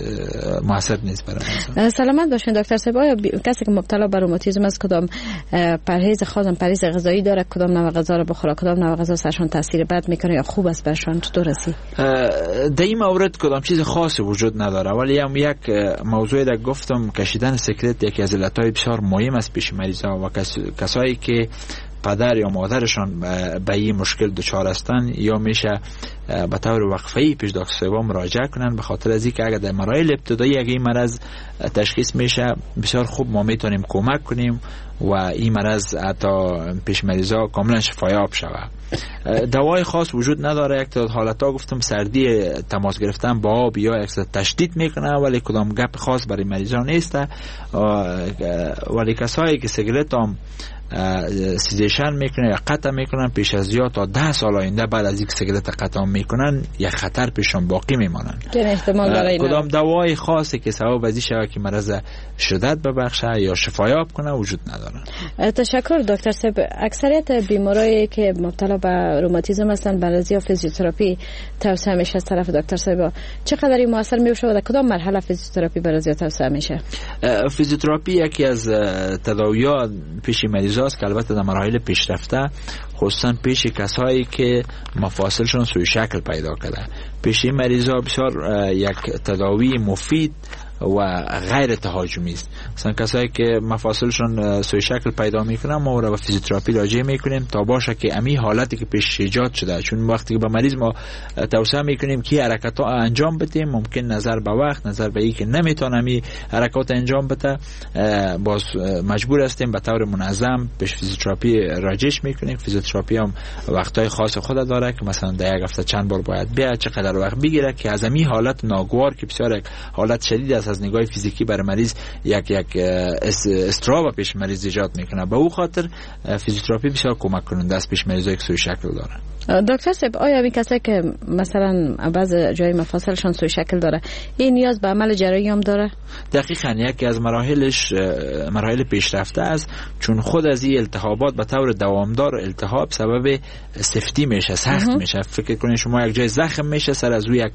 موثر نیست برای مریض. سلامت باشین دکتر صاحب. آیا کسی که مبتلا به روماتیسم است کدام پرهیز خاص پرهیز غذایی داره، کدام نوع غذا رو بخوره، کدام نوع غذا سرشون تاثیر بد میکنه یا خوب است برشون؟ چطور است؟ در این مورد کدام چیز خاصی وجود نداره، ولی هم یک موضوعی را گفتم کشیدن سیگرت یکی از علتهای بسیار مهم است پیش مریضا و کس... کسایی که پدر یا مادرشان به این مشکل دچار هستند یا میشه به طور وقفه‌ای پیش دکتر صاحبا مراجعه کنن، به خاطر از اینکه اگر در مراحل ابتدایی اگه این مرض تشخیص میشه بسیار خوب ما میتونیم کمک کنیم و این مرض حتی پیش مریضا کاملا شفایاب شود. دوای خاص وجود نداره. یک تعداد حالتا گفتم سردی تماس گرفتن با آب یا یک تشدید میکنه، ولی کدام گپ خاص برای مریضا نیسته. ولی کسایی که سیگرت هم سیزیشن میکنن یا قطع میکنن پیش از یا تا ده سال آینده بعد از اینکه سیگرت قطع میکنن یک خطر پیششون باقی میمانن. کدام دوای خاصی که سبب از این شود که مرض شدت ببخشه یا شفایاب کنه وجود نداره. تشکر دکتر صاحب. اکثریت بیمارایی که مبتلا به روماتیسم هستن برای یا فیزیوتراپی توصیه میشه از طرف دکتر صاحب، چقدر موثر میشه و در کدام مرحله فیزیوتراپی برای توصیه میشه؟ فیزیوتراپی یکی از تداویات پیش مریض است که البته در مراحل پیشرفته، خصوصا پیش کسایی که مفاصلشون سوی شکل پیدا کرده، پیش این مریضا بسیار یک تداوی مفید و غیر تهاجمی است. مثلا کسایی که مفاصلشون سوی شکل پیدا میکنن ما رو به فیزیوتراپی راجع میکنیم تا باشه که امی حالتی که پیش ایجاد شده، چون وقتی که به مریض ما توصیه میکنیم که حرکت ها انجام بدیم ممکن نظر به وقت نظر به این که نمیتونه امی حرکات انجام بده باز مجبور هستیم به طور منظم به فیزیوتراپی راجعش میکنیم. فیزیوتراپی هم وقتای خاص خود داره که مثلا در یک هفته چند بار باید بیاد، چقدر وقت بگیره که از امی حالت ناگوار که بسیار حالت شدید است از نگاه فیزیکی برای مریض یک یک استراب پیش مریض ایجاد میکنه. به او خاطر فیزیوتراپی بسیار کمک کننده است پیش مریضایی که سوی شکل دارن. دکتر صاحب آیا این کسایی که مثلا بعض جای مفاصلشون سوی شکل داره این نیاز به عمل جراحی هم داره؟ دقیقاً یکی از مراحلش مراحل پیشرفته است، چون خود از این التهابات به طور دوامدار التهاب سبب سفتی میشه، سخت میشه. فکر کنید شما یک جای زخم میشه سر از روی یک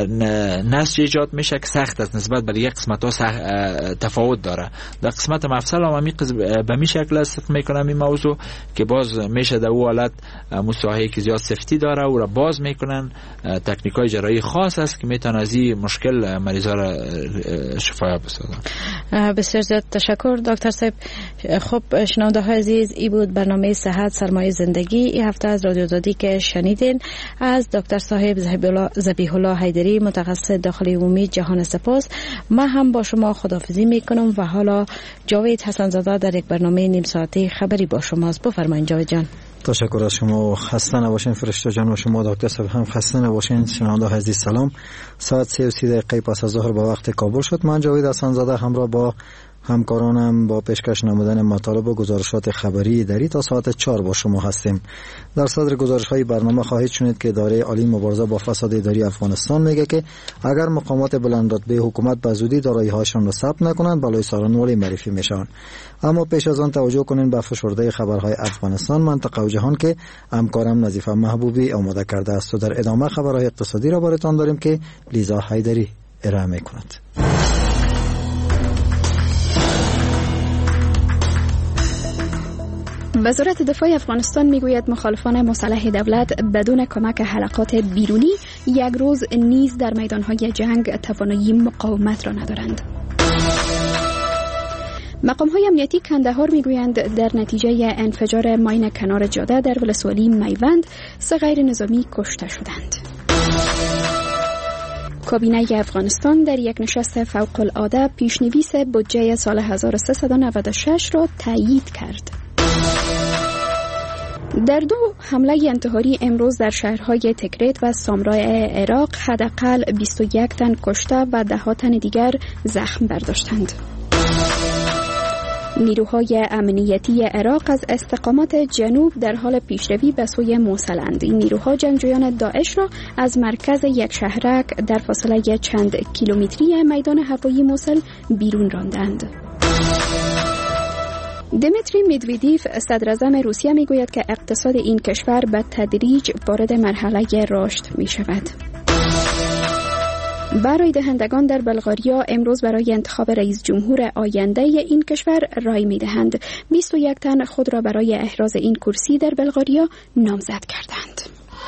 نسج ایجاد میشه که سخت است، نسبت به یک قسمت ها تفاوت داره. در قسمت مفصل هم به می شکل است میکنم این موضوع که باز میشه در او حالت مساحه که زیاد سفتی داره او را باز میکنن. تکنیک های جراحی خاص است که میتونه از این مشکل مریضا را شفایاب بسازن. بسیار زیاد تشکر دکتر صاحب. خب شنونده های عزیز این بود برنامه صحت سرمایه زندگی این هفته از رادیو آزادی که شنیدین از دکتر صاحب ذبیح الله حیدری متخصص داخلی عمومی جهان سپاس. من هم با شما خداحافظی میکنم و حالا جاوید حسن زاده در یک برنامه نیم ساعته خبری با شماست. بفرمایید جاوید جان. تشکر از شما و خسته نباشین فرشته جان و شما دکتر صاحب هم خسته نباشین. شنونده عزیز سلام. ساعت سه و سی دقیقه پس از ظهر به وقت کابل شد. من جاوید حسن زاده همراه با همکارانم با پیشکش نمودن مطالب و گزارشات خبری دری تا ساعت چهار با شما هستیم. در صدر گزارش های برنامه خواهید شنید که اداره عالی مبارزه با فساد اداری افغانستان میگه که اگر مقامات بلند رتبه حکومت به زودی دارایی هاشون را ثبت نکنند بلای سارنولی معرفی میشن. اما پیش از آن توجه کنین به فشرده خبرهای افغانستان، منطقه و جهان که همکارم نظیفه محبوبی آماده کرده است و در ادامه خبرهای اقتصادی را براتون داریم که لیزا حیدری ارائه میکند. وزارت دفاع افغانستان میگوید مخالفان مسلح دولت بدون کمک حلقات بیرونی یک روز نیز در میدانهای جنگ توانایی مقاومت را ندارند. مقام‌های امنیتی کندهار میگویند در نتیجه انفجار ماین کنار جاده در ولسوالی میوند سه غیر نظامی کشته شدند. کابینه افغانستان در یک نشست فوق العاده پیشنویس بودجه سال هزار و سیصد و نود و شش را تایید کرد. در دو حمله انتحاری امروز در شهرهای تکریت و سامرای عراق حداقل بیست و یک تن کشته و ده ها تن دیگر زخم برداشتند. نیروهای امنیتی عراق از استقامت جنوب در حال پیشروی به سوی موصلند. این نیروها جنگجویان داعش را از مرکز یک شهرک در فاصله چند کیلومتری میدان هوایی موصل بیرون راندند. دمیتری مدودیف صدر اعظم روسیه میگوید که اقتصاد این کشور به تدریج وارد مرحله رشد می شود. برای دهندگان در بلغاریا امروز برای انتخاب رئیس جمهور آینده این کشور رای می دهند. بیست و یک تن خود را برای احراز این کرسی در بلغاریا نامزد کردند.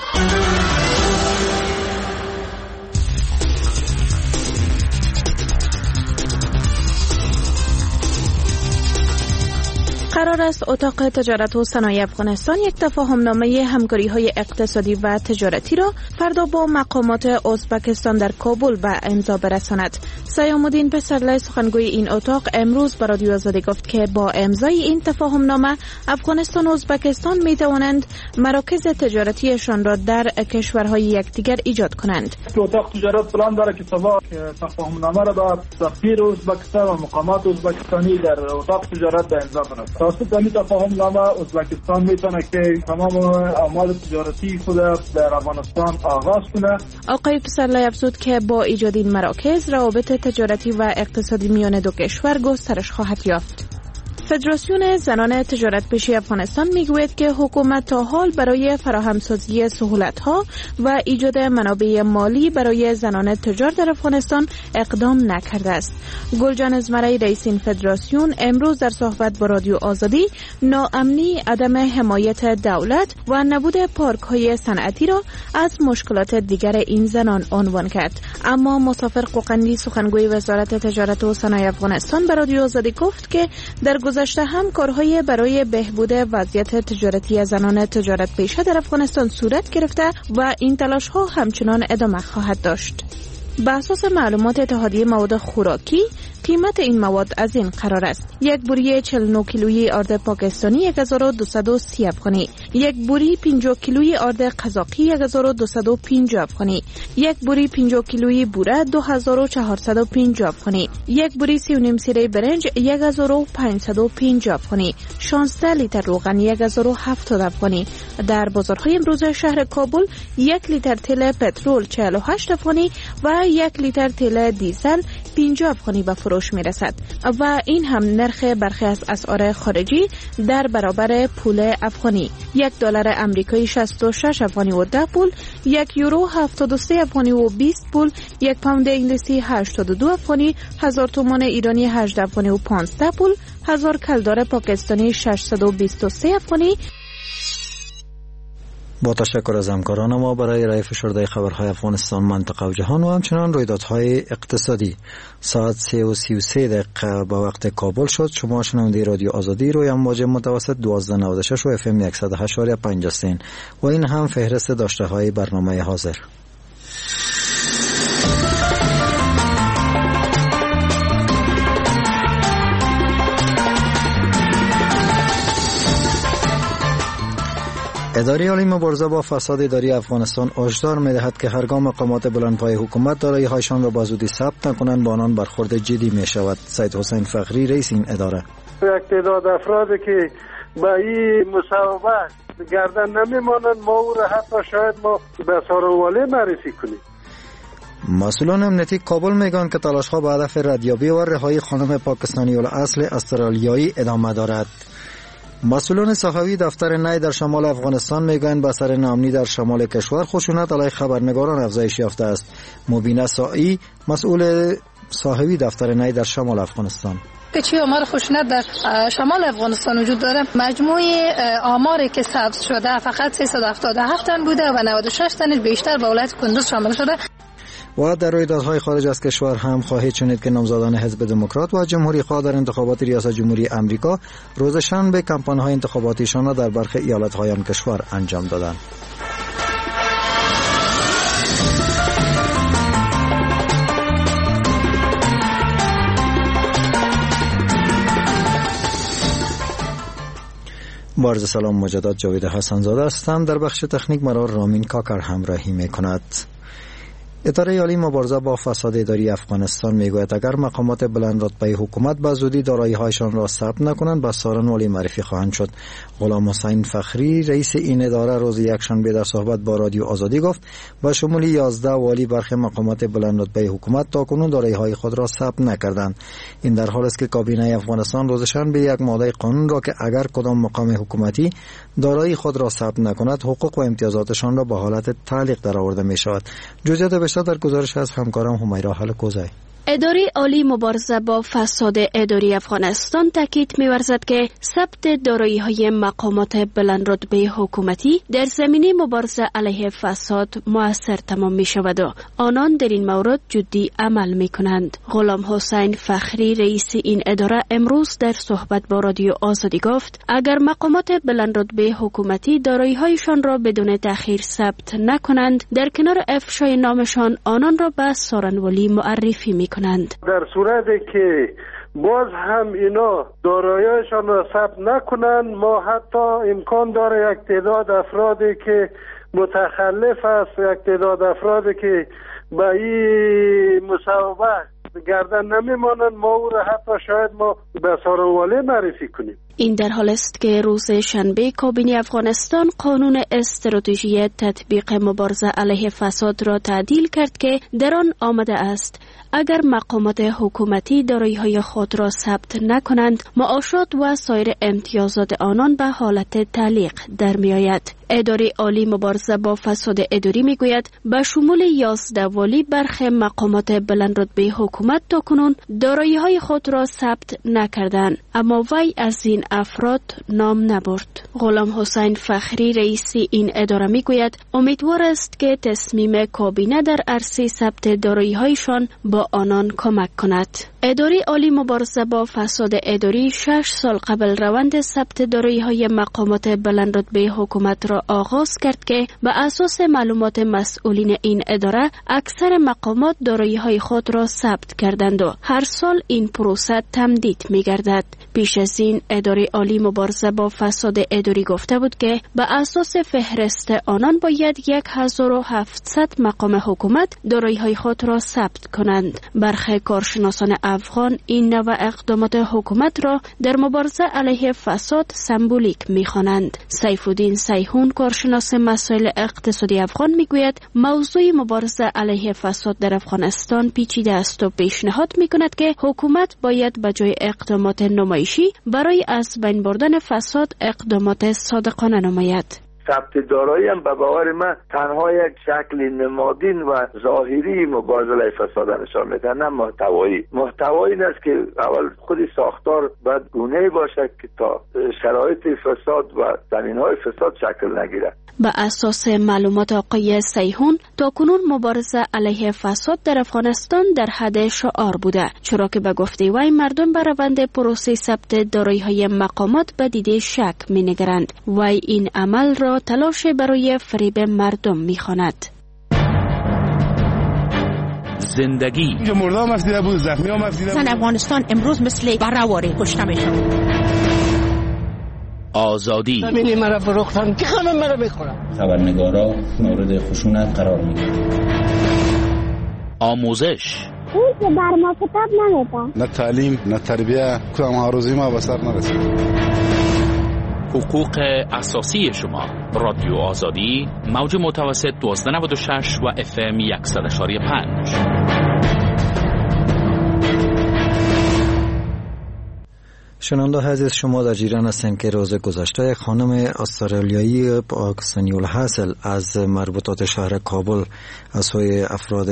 قرار است اتاق تجارت و صنایع افغانستان یک تفاهمنامه همکاری‌های اقتصادی و تجارتی را فردا با مقامات ازبکستان در کابل به امضا برساند. سیام الدین پسرلی سخنگوی این اتاق امروز به رادیو آزادی گفت که با امضای این تفاهمنامه افغانستان و ازبکستان می‌توانند مراکز تجارتیشان را در کشورهای یکدیگر ایجاد کنند. اتاق تجارت پلان داره که سبا تفاهمنامه را با سفیر ازبکستان و مقامات ازبکستانی در اتاق تجارت به امضا برساند. توسط این تفاهمنامه ازبکستان میتونه که تمام اعمال تجارتی خود در افغانستان آغاز کنه. آقای پسرلی افزود که با ایجاد این مراکز روابط تجارتی و اقتصادی میان دو کشور گسترش خواهد یافت. فدراسیون زنان تجارت پیشی افغانستان میگوید که حکومت تا حال برای فراهمسازی سهولت‌ها و ایجاد منابع مالی برای زنان تجار در افغانستان اقدام نکرده است. گلجان ازمرایی رئیس این فدراسیون امروز در صحبت با رادیو آزادی ناامنی، عدم حمایت دولت و نبود پارک‌های صنعتی را از مشکلات دیگر این زنان عنوان کرد. اما مسافر قوقندی سخنگوی وزارت تجارت و صنایع افغانستان به رادیو آزادی گفت که در گذشته هم کارهای برای بهبود وضعیت تجارتی زنان تجارت پیشه در افغانستان صورت گرفته و این تلاش ها همچنان ادامه خواهد داشت. به اساس معلومات اتحادیه مواد خوراکی قیمت این مواد از این قرار است: یک بوری چهل و نه کیلویی آرد پاکستانی یک هزار و دویست و سی افغانی، یک بوری پنجاه کیلویی آرد قزاقی یک هزار و دویست و پنجاه افغانی، یک بوری پنجاه کیلویی بوره دو هزار و چهارصد و پنجاه افغانی، یک بوری سی و نیم سیره برنج یک هزار و پانصد و پنجاه افغانی، شانزده لیتر روغن یک هزار و هفتاد افغانی. در بازارهای امروز شهر کابل یک لیتر تیل پترول چهل و هشت افغانی و یک لیتر تیل دیزل پنجاه افغانی به فروش می رسد و این هم نرخ برخی از اسعار خارجی در برابر پول افغانی: یک دلار امریکایی شصت و شش افغانی و ده پول، یک یورو هفتاد و سه افغانی و بیست پول، یک پوند انگلیسی هشتاد و دو افغانی، هزار تومان ایرانی هجده افغانی و پانزده پول، هزار کلدار پاکستانی ششصد و بیست و سه افغانی. با تشکر از همکاران ما برای ارائه فشرده خبرهای افغانستان، منطقه و جهان و همچنان رویدادهای اقتصادی. ساعت سه و سی و سه دقیقه به وقت کابل شد. شما شنونده رادیو آزادی روی امواج متوسط دوازده نود و شش و اف ام صد و هشت و پنج هستین و این هم فهرست داشته های برنامه حاضر. اداره عالی مبارزه با فساد اداری افغانستان هشدار می‌دهد که هرگاه مقامات بلندپایه حکومت دارایی‌هایشان را با زودی ثبت نکنند با آنان برخورد جدی می‌شود. سید حسین فخری رئیس این اداره: یک تعداد افرادی که با این مصوبه گردن نمی‌مانند ما او را حتی شاید ما به سارنوالی معرفی کنیم. مسئولان امنیتی کابل میگن که تلاش‌ها به هدف ردیابی و رهایی خانم پاکستانی الاصل استرالیایی ادامه دارد. مسئولان صحوی دفتر نی در شمال افغانستان میگویند به اثر ناامنی در شمال کشور خشونت علیه خبرنگاران افزایش یافته است. مبینه سائی مسئول صحوی دفتر نی در شمال افغانستان: که چی آمار خشونت در شمال افغانستان وجود داره، مجموع آماری که ثبت شده فقط سیصد و هفتاد و هفت تن بوده و نود و شش تنش بیشتر به ولایت کندوز شامل شده. و در رویدادهای خارج از کشور هم خواهید شنید که نامزدان حزب دموکرات و جمهوری خواه در انتخابات ریاست جمهوری امریکا روز شنبه کمپاین‌های انتخاباتیشان را در برخی ایالت‌های آن کشور انجام دادند. بارز سلام مجدد، جاوید حسن زاده هستم. در بخش تکنیک مرا رامین کاکر همراهی می‌کند. اداره عالی مبارزه با فساد اداری افغانستان میگوید اگر مقامات بلند رتبه حکومت به زودی دارایی‌هایشان را ثبت نکنند به سارنوالی معرفی خواهند شد. غلام حسین فخری رئیس این اداره روز یکشنبه در صحبت با رادیو آزادی گفت با شمول یازده والی برخی مقامات بلند رتبه حکومت تاکنون دارایی‌های خود را ثبت نکردند. این در حالی است که کابینه افغانستان روز شنبه یک ماده قانون را که اگر کدام مقام حکومتی دارایی خود را ثبت نکند حقوق و امتیازاتشان را به حالت تعلیق درآورده می‌شود. جزئیات بیشتر در گزارش از همکارم همیرا حلقوزی. اداره عالی مبارزه با فساد اداری افغانستان تاکید می‌ورزد که ثبت دارایی‌های مقامات بلند رتبه حکومتی در زمینه مبارزه علیه فساد مؤثر تمام می‌شود و آنان در این مورد جدی عمل می‌کنند. غلام حسین فخری رئیس این اداره امروز در صحبت با رادیو آزادی گفت اگر مقامات بلند رتبه حکومتی دارایی‌هایشان را بدون تأخیر ثبت نکنند در کنار افشای نامشان آنان را به سارنوالی معرفی می کنند. در صورتی که باز هم اینا دارایی‌هایشان را ثبت نکنند ما حتی امکان داره یک تعداد افرادی که متخلف است، یک تعداد افرادی که به این مصوبه گردن نمیمانند ما او را حتی شاید ما به سارنوالی معرفی کنیم. این در حال است که روز شنبه کابینه افغانستان قانون استراتژی تطبیق مبارزه علیه فساد را تعدیل کرد که در آن آمده است اگر مقامات حکومتی دارایی‌های خود را ثبت نکنند معاشات و سایر امتیازات آنان به حالت تعلیق در می‌آید. اداره عالی مبارزه با فساد اداری میگوید به شمول یازده والی برخی مقامات بلند رتبه حکومت تاکنون دارایی‌های خود را ثبت نکردند، اما وی از این افراد نام نبرد. غلام حسین فخری رئیس این اداره میگوید امیدوار است که تصمیم کابینه در عرصه ثبت دارایی‌هایشان با آنان کمک کند. اداره عالی مبارزه با فساد اداری شش سال قبل روند ثبت دارایی‌های مقامات بلند رتبه حکومت را آغاز کرد که به اساس معلومات مسئولین این اداره اکثر مقامات دارایی‌های خود را ثبت کردند و هر سال این پروسه تمدید می‌گردد. پیش از این اداره عالی مبارزه با فساد اداری گفته بود که به اساس فهرست آنان باید هزار و هفتصد مقام حکومت دارایی‌های خود را ثبت کنند. برخی کارشناسان افغان این نوع اقدامات حکومت را در مبارزه علیه فساد سمبولیک می‌خوانند. سیفالدین سیحون کارشناس مسائل اقتصادی افغان میگوید موضوع مبارزه علیه فساد در افغانستان پیچیده است و پیشنهاد میکند که حکومت باید به جای اقدامات نمایشی برای از بین بردن فساد اقدامات صادقانه نماید. ثبت دارایی هم به باور من تنها یک شکل نمادین و ظاهری مبارزه علیه فساد نشان میده، نه محتوایی. محتوایی این است که اول خود ساختار باید گونه‌ای باشد که تا شرایط فساد و زمینهای فساد شکل نگیرد. به اساس معلومات آقای سیحون تاکنون مبارزه علیه فساد در افغانستان در حد شعار بوده، چرا که به گفته وی مردم بر روند پروسه ثبت دارایی‌های مقامات به دید شک می‌نگرند. وی این عمل را تلاش برای فریب مردم می‌خواند. زندگی اینجا مردم افزیده بود، زخمی هم افزیده بود. افغانستان امروز مثل برآوری کشته می‌شود. آزادی. زمین مرا فروختن که همه مرا بخورن. خبرنگارا مورد خشونت قرار میگیرن. آموزش. اون که بر ما کتاب نمیده. نه تعلیم نه تربیه کدام آرزوی ما به سر نرسید. حقوق اساسی شما. رادیو آزادی موج متوسط دوازده نود و شش و اف ام صد و یک و پنج. شنونده عزیز، شما در جریان هستند که روز گذشته یک خانم استرالیایی پاکستانی الحاصل از مربوطات شهر کابل از سوی افراد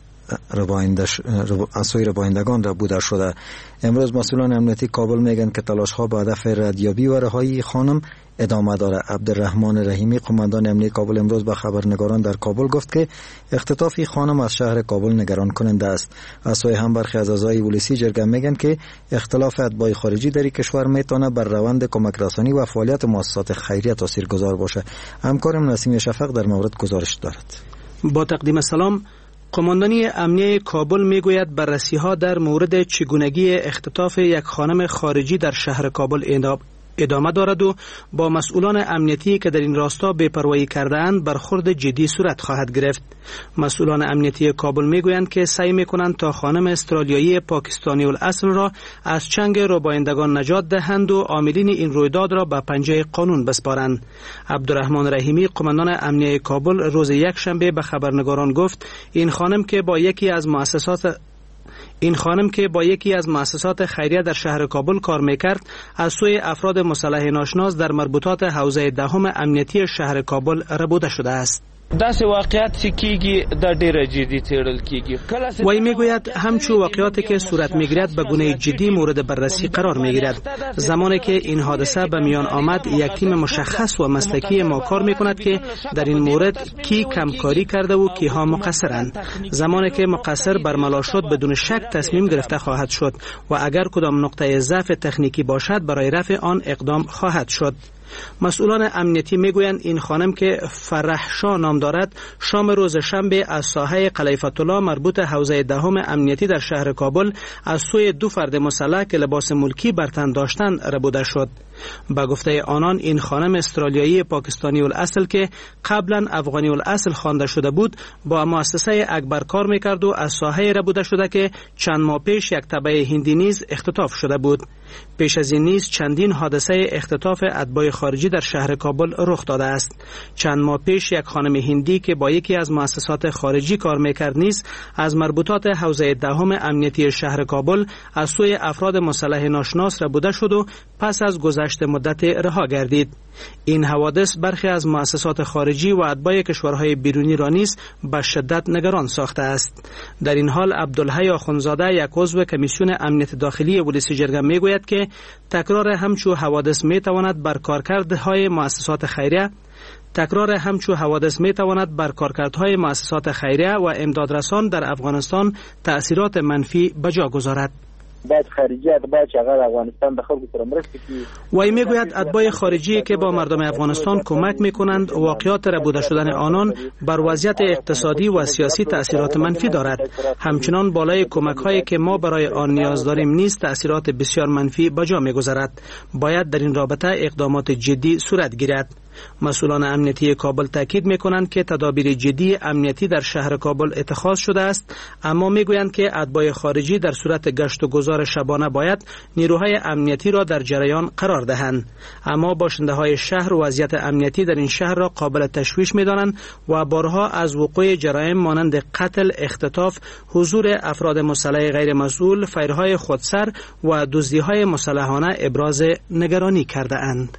از سوی ربایندگان را بوده شده. امروز مسئولان امنیتی کابل میگن که تلاش ها به هدف ردیابی و رهایی خانم ادامه داره. عبدالرحمن رحیمی قماندان امنیتی کابل امروز به خبرنگاران در کابل گفت که اختطاف خانم از شهر کابل نگران کننده است. از سوی هم برخی از اعضای پلیسی جرگه میگن که اختلاف اتباع خارجی در کشور میتونه بر روند کمک رسانی و فعالیت مؤسسات خیریه تاثیرگذار باشه. همکارم نسیم شفق در مورد گزارش دارد. با تقدیم سلام، قماندانی امنیه کابل میگوید بررسی ها در مورد چگونگی اختطاف یک خانم خارجی در شهر کابل ادامه دارد و با مسئولان امنیتی که در این راستا بی‌پروایی کرده‌اند برخورد جدی صورت خواهد گرفت. مسئولان امنیتی کابل میگویند که سعی میکنند تا خانم استرالیایی پاکستانی الاصل را از چنگ ربایندگان نجات دهند و عاملین این رویداد را به پنجه قانون بسپارند. عبدالرحمن رحیمی قماندان امنیه کابل روز یک شنبه به خبرنگاران گفت این خانم که با یکی از مؤسسات این خانم که با یکی از مؤسسات خیریه در شهر کابل کار میکرد از سوی افراد مسلح ناشناس در مربوطات حوزه دهم امنیتی شهر کابل ربوده شده است. داسې واقعیت چې کیږي دا ډیره جدي څیړل کیږي. وی میگوید همچو واقعیاتی که صورت میگیرد به گونه جدی مورد بررسی قرار میگیرد. زمانی که این حادثه به میان آمد یک تیم مشخص و مسلکی ما کار میکند که در این مورد کی کمکاری کرده و کی ها مقصرند. زمانی که مقصر برملا شد بدون شک تصمیم گرفته خواهد شد و اگر کدام نقطه ضعف تکنیکی باشد برای رفع آن اقدام خواهد شد. مسئولان امنیتی میگویند این خانم که فرحشا نام دارد شام روز شنبه از ساحه قلیفة الله مربوط حوزه دهم امنیتی در شهر کابل از سوی دو فرد مسلح که لباس ملکی بر تن داشتند ربوده شد. با گفته آنان این خانم استرالیایی پاکستانی الاصل که قبلا افغانی الاصل خوانده شده بود با مؤسسه اکبر کار میکرد و از ساحه ربوده شده که چند ماه پیش یک تبع هندی نیز اختطاف شده بود. پیش از این نیز چندین حادثه اختطاف اتباع خارجی در شهر کابل رخ داده است. چند ماه پیش یک خانم هندی که با یکی از مؤسسات خارجی کار میکرد نیز از مربوطات حوزه دهم امنیتی شهر کابل از سوی افراد مسلح ناشناس ربوده شد و پس از گذشت مدت رها گردید. این حوادث برخی از مؤسسات خارجی و اتباع کشورهای بیرونی را نیز به شدت نگران ساخته است. در این حال عبدالحی آخونزاده یک عضو کمیسیون امنیت داخلی ولسی جرگه میگوید که تکرار همچو حوادث میتواند بر کارکردهای مؤسسات خیریه تکرار همچو حوادث میتواند بر کارکردهای مؤسسات خیریه و امدادرسان در افغانستان تأثیرات منفی به جا گذارد. باید خارجی اتباع چغر افغانستان به خلق سره مرسته کی. وی میگوید اتباع خارجی که با مردم افغانستان کمک میکنند واقعیات ربوده شدن آنان بر وضعیت اقتصادی و سیاسی تأثیرات منفی دارد. همچنان بالای کمک هایی که ما برای آن نیاز داریم نیز تأثیرات بسیار منفی به جا میگذارد. باید در این رابطه اقدامات جدی صورت گیرد. مسئولان امنیتی کابل تاکید میکنند که تدابیر جدی امنیتی در شهر کابل اتخاذ شده است، اما میگویند که اتباع خارجی در صورت گشت و گذار شبانه باید نیروهای امنیتی را در جریان قرار دهند. اما باشنده های شهر وضعیت امنیتی در این شهر را قابل تشویش میدانند و بارها از وقوع جرایم مانند قتل، اختطاف، حضور افراد مسلح غیر مسئول، فیرهای خودسر و دزدی‌های مسلحانه ابراز نگرانی کرده اند.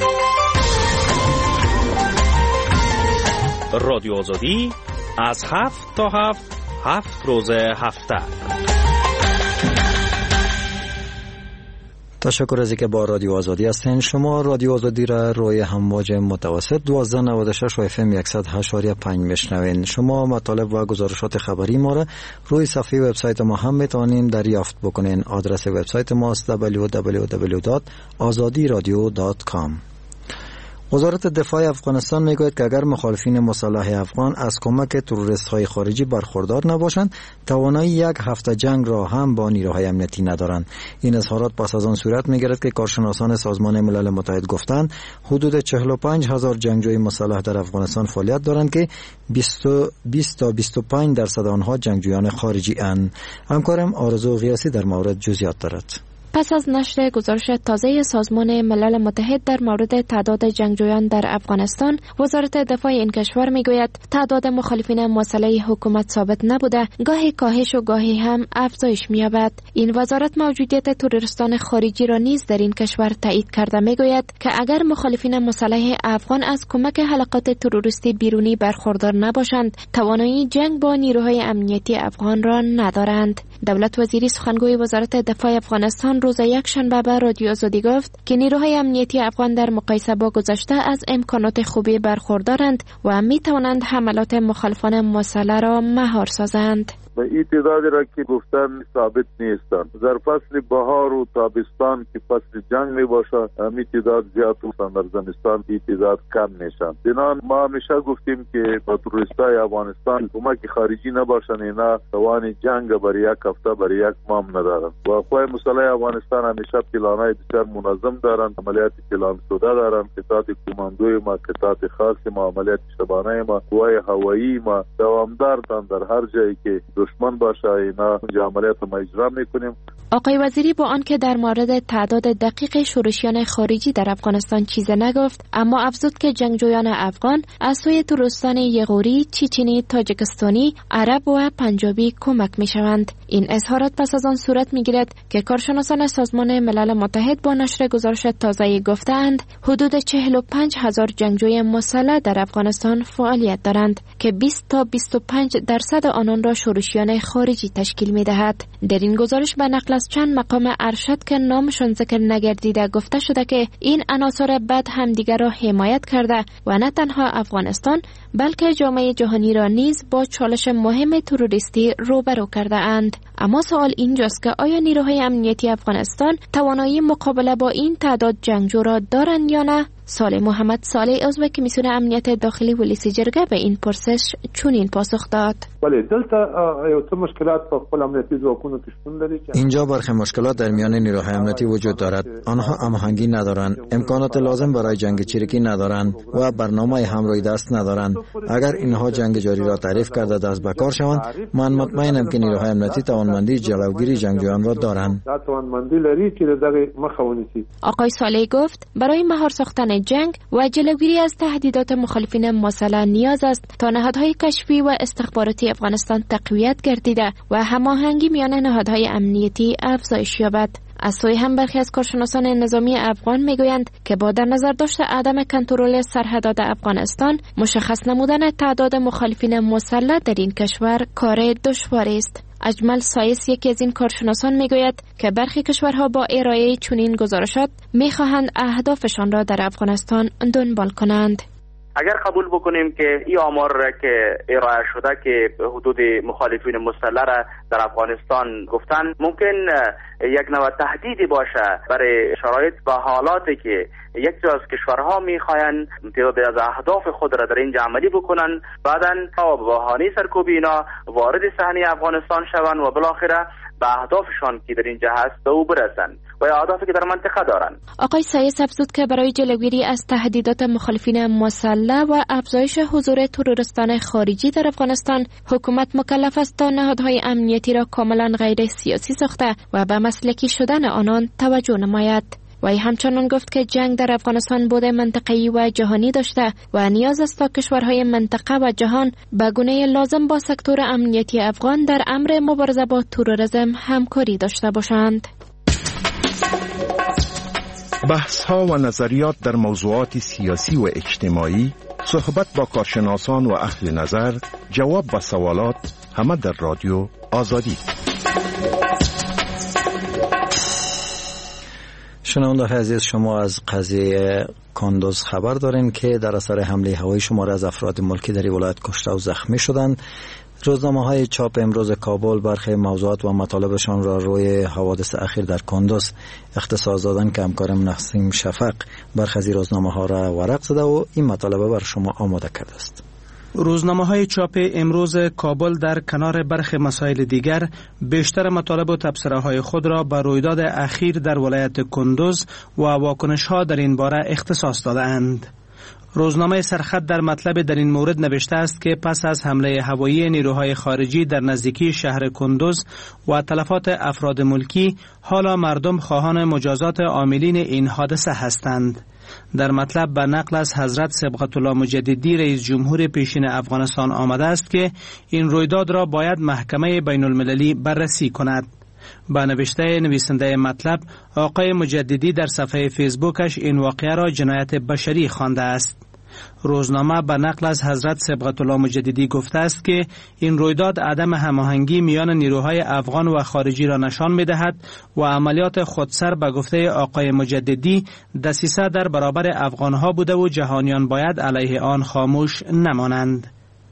رادیو آزادی از هفت تا هفت هفت روز هفته. تشکر از اینکه با رادیو آزادی هستین. شما رادیو آزادی را روی امواج متوسط دوازده نود و شش و اف ام صد و هشت و پنج میشنوین. شما مطالب و گزارشات خبری ما را روی صفحه وبسایت ما هم میتونین دریافت بکنین. آدرس وبسایت ما است دبلیو دبلیو دبلیو دات آزادی رادیو دات کام. وزارت دفاع افغانستان میگوید که اگر مخالفین مسلح افغان از کمک تروریست‌های خارجی برخوردار نباشند، توانایی یک هفته جنگ را هم با نیروهای امنیتی ندارند. این اظهارات پس از آن صورت میگیرد که کارشناسان سازمان ملل متحد گفتند حدود چهل و پنج هزار جنگجوی مسلح در افغانستان فعالیت دارند که بیست تا بیست و پنج درصد آنها جنگجویان خارجی اند. همکارم آرزو غیاسی در مورد جزئیات دارد. پس از نشر گزارش تازه سازمان ملل متحد در مورد تعداد جنگجویان در افغانستان، وزارت دفاع این کشور میگوید تعداد مخالفین مسلح حکومت ثابت نبوده، گاهی کاهش و گاهی هم افزایش می‌یابد. این وزارت موجودیت تروریستان خارجی را نیز در این کشور تایید کرده میگوید که اگر مخالفین مسلح افغان از کمک حلقات تروریستی بیرونی برخوردار نباشند، توانایی جنگ با نیروهای امنیتی افغان را ندارند. دولت وزیری سخنگوی وزارت دفاع افغانستان روز یک شنبه به رادیو آزادی گفت که نیروهای امنیتی افغان در مقایسه با گذشته از امکانات خوبی برخوردارند و می توانند حملات مخالفان مسلح را مهار سازند. و این تعدادی را که گفتن ثابت نیستند. در فصل بهار و تابستان که فصل جنگ می باشد، این تعداد زیاد هستند. در زمستان این تعداد کم میشن. بنابراین ما همیشه گفتیم که با تروریستای افغانستان کمک خارجی نباشند، اینا توان جنگ برای یک هفته برای یک ماه ندارند. و قوای مسلح افغانستان همیشه پلانای بسیار منظم دارند، عملیات پلان شده دارند. قطعات کماندوی ما، قطعات خاص ما، عملیات شبانه ما، قوای هوایی ما دوامدار در هر جایی که دشمن باشه اینا عملیات ما اجرا میکنیم. آقای وزیری با آنکه در مورد تعداد دقیق شورشیان خارجی در افغانستان چیزی نگفت، اما افزود که جنگجویان افغان از سوی تروریستان یغوری، چچنی، تاجیکستانی، عرب و پنجابی کمک میشوند. این اظهارات پس از آن صورت میگیرد که کارشناسان سازمان ملل متحد با نشر گزارش تازه گفتند حدود چهل و پنج هزار جنگجوی مسلح در افغانستان فعالیت دارند که بیست تا بیست و پنج درصد آنان را شورشیان خارجی تشکیل میدهد. در این گزارش به نقل از چند مقام ارشد که نامشان ذکر نگردیده گفته شده که این عناصر بد همدیگر را حمایت کرده و نه تنها افغانستان بلکه جامعه جهانی را نیز با چالش مهم تروریستی روبرو کرده اند. اما سوال اینجاست که آیا نیروهای امنیتی افغانستان توانایی مقابله با این تعداد جنگجو را دارند یا نه؟ صالح محمد صالح عضو کمیسیون امنیت داخلی ولسی جرګه به این پرسش چنین پاسخ داد. ولی دلته یو څه مشکلات په خپل امنیتي ځواکونو کې شتون لري. اینجا برخی مشکلات در میان نیروهای امنیتی وجود دارد. آنها هماهنگی ندارند، امکانات لازم برای جنگ چریکی ندارند و برنامه همراهی دست ندارند. اگر اینها جنگ جاری را تعریف کرده دست به کار شوند، من مطمئنم که نیروهای امنیتی توانمندی جلوگیری جنگجویان را دارند. توانمندی لري چې دغه مخه ونیسي. آقای صالح گفت برای مهار ساختن جنگ و جلوگیری از تهدیدات مخالفین مسلح نیاز است تا نهادهای کشفی و استخباراتی افغانستان تقویت گردیده و هماهنگی میان نهادهای امنیتی افزایش یابد. از سوی هم برخی از کارشناسان نظامی افغان میگویند که با در نظر داشت عدم کنترل سرحدات افغانستان، مشخص نمودن تعداد مخالفین مسلح در این کشور کار دشواری است. اجمل سایس یکی از این کارشناسان میگوید که برخی کشورها با ارائه چنین گزارشات میخواهند اهدافشان را در افغانستان دنبال کنند. اگر قبول بکنیم که این آمار که ارائه شده که حدود مخالفین مسلح را در افغانستان گفتن، ممکن یک نوع تهدیدی باشه برای شرایط و حالاتی که یک جا از کشورها میخواین تعداد از اهداف خود را در اینجا عملی بکنن، بعداً با بهانه سرکوب اینا وارد صحنه افغانستان شوند و بالاخره به اهدافشان که در اینجا هست به او برسن و اهدافی که در منطقه دارن. آقای سایس افزود که برای جلوگیری از تهدیدات مخالفین مسلح و افزایش حضور تروریستان خارجی در افغانستان، حکومت مکلف است تا نهادهای امنیتی را کاملا غیر سیاسی ساخته و به مسلکی شدن آنان توجه نماید. و همچنان گفت که جنگ در افغانستان بود منطقه‌ای و جهانی داشته و نیاز است تا کشورهای منطقه و جهان به گونه لازم با سکتور امنیتی افغان در امر مبارزه با تروریسم همکاری داشته باشند. بحث‌ها و نظریات در موضوعات سیاسی و اجتماعی، صحبت با کارشناسان و اهل نظر، جواب به سوالات، همه در رادیو آزادی. شنونده عزیز، شما از قضیه کندوز خبر دارین که در اثر حمله هوایی شماری از افراد ملکی در ولایت کشته و زخمی شدند روزنامه‌های چاپ امروز کابل برخی موضوعات و مطالبشان را روی حوادث اخیر در کندوز اختصاص دادن که همکارم نسیم شفق برخی از روزنامه‌ها را ورق زده و این مطالبه بر شما آماده کرده است. روزنامه‌های چاپ امروز کابل در کنار برخی مسائل دیگر بیشتر مطالب و تبصره‌های خود را به رویداد اخیر در ولایت کندوز و واکنش‌ها در این باره اختصاص داده‌اند. روزنامه سرخط در مطلب در این مورد نوشته است که پس از حمله هوایی نیروهای خارجی در نزدیکی شهر کندوز و تلفات افراد ملکی، حالا مردم خواهان مجازات عاملین این حادثه هستند. در مطلب به نقل از حضرت صبغت الله مجددی رئیس جمهور پیشین افغانستان آمده است که این رویداد را باید محکمه بین المللی بررسی کند. با نوشته نویسنده مطلب، آقای مجددی در صفحه فیسبوکش این واقعه را جنایت بشری خوانده است. روزنامه به نقل از حضرت صبغت الله مجددی گفته است که این رویداد عدم هماهنگی میان نیروهای افغان و خارجی را نشان می‌دهد و عملیات خودسر به گفته آقای مجددی دسیسه در برابر افغانها بوده و جهانیان باید علیه آن خاموش نمانند.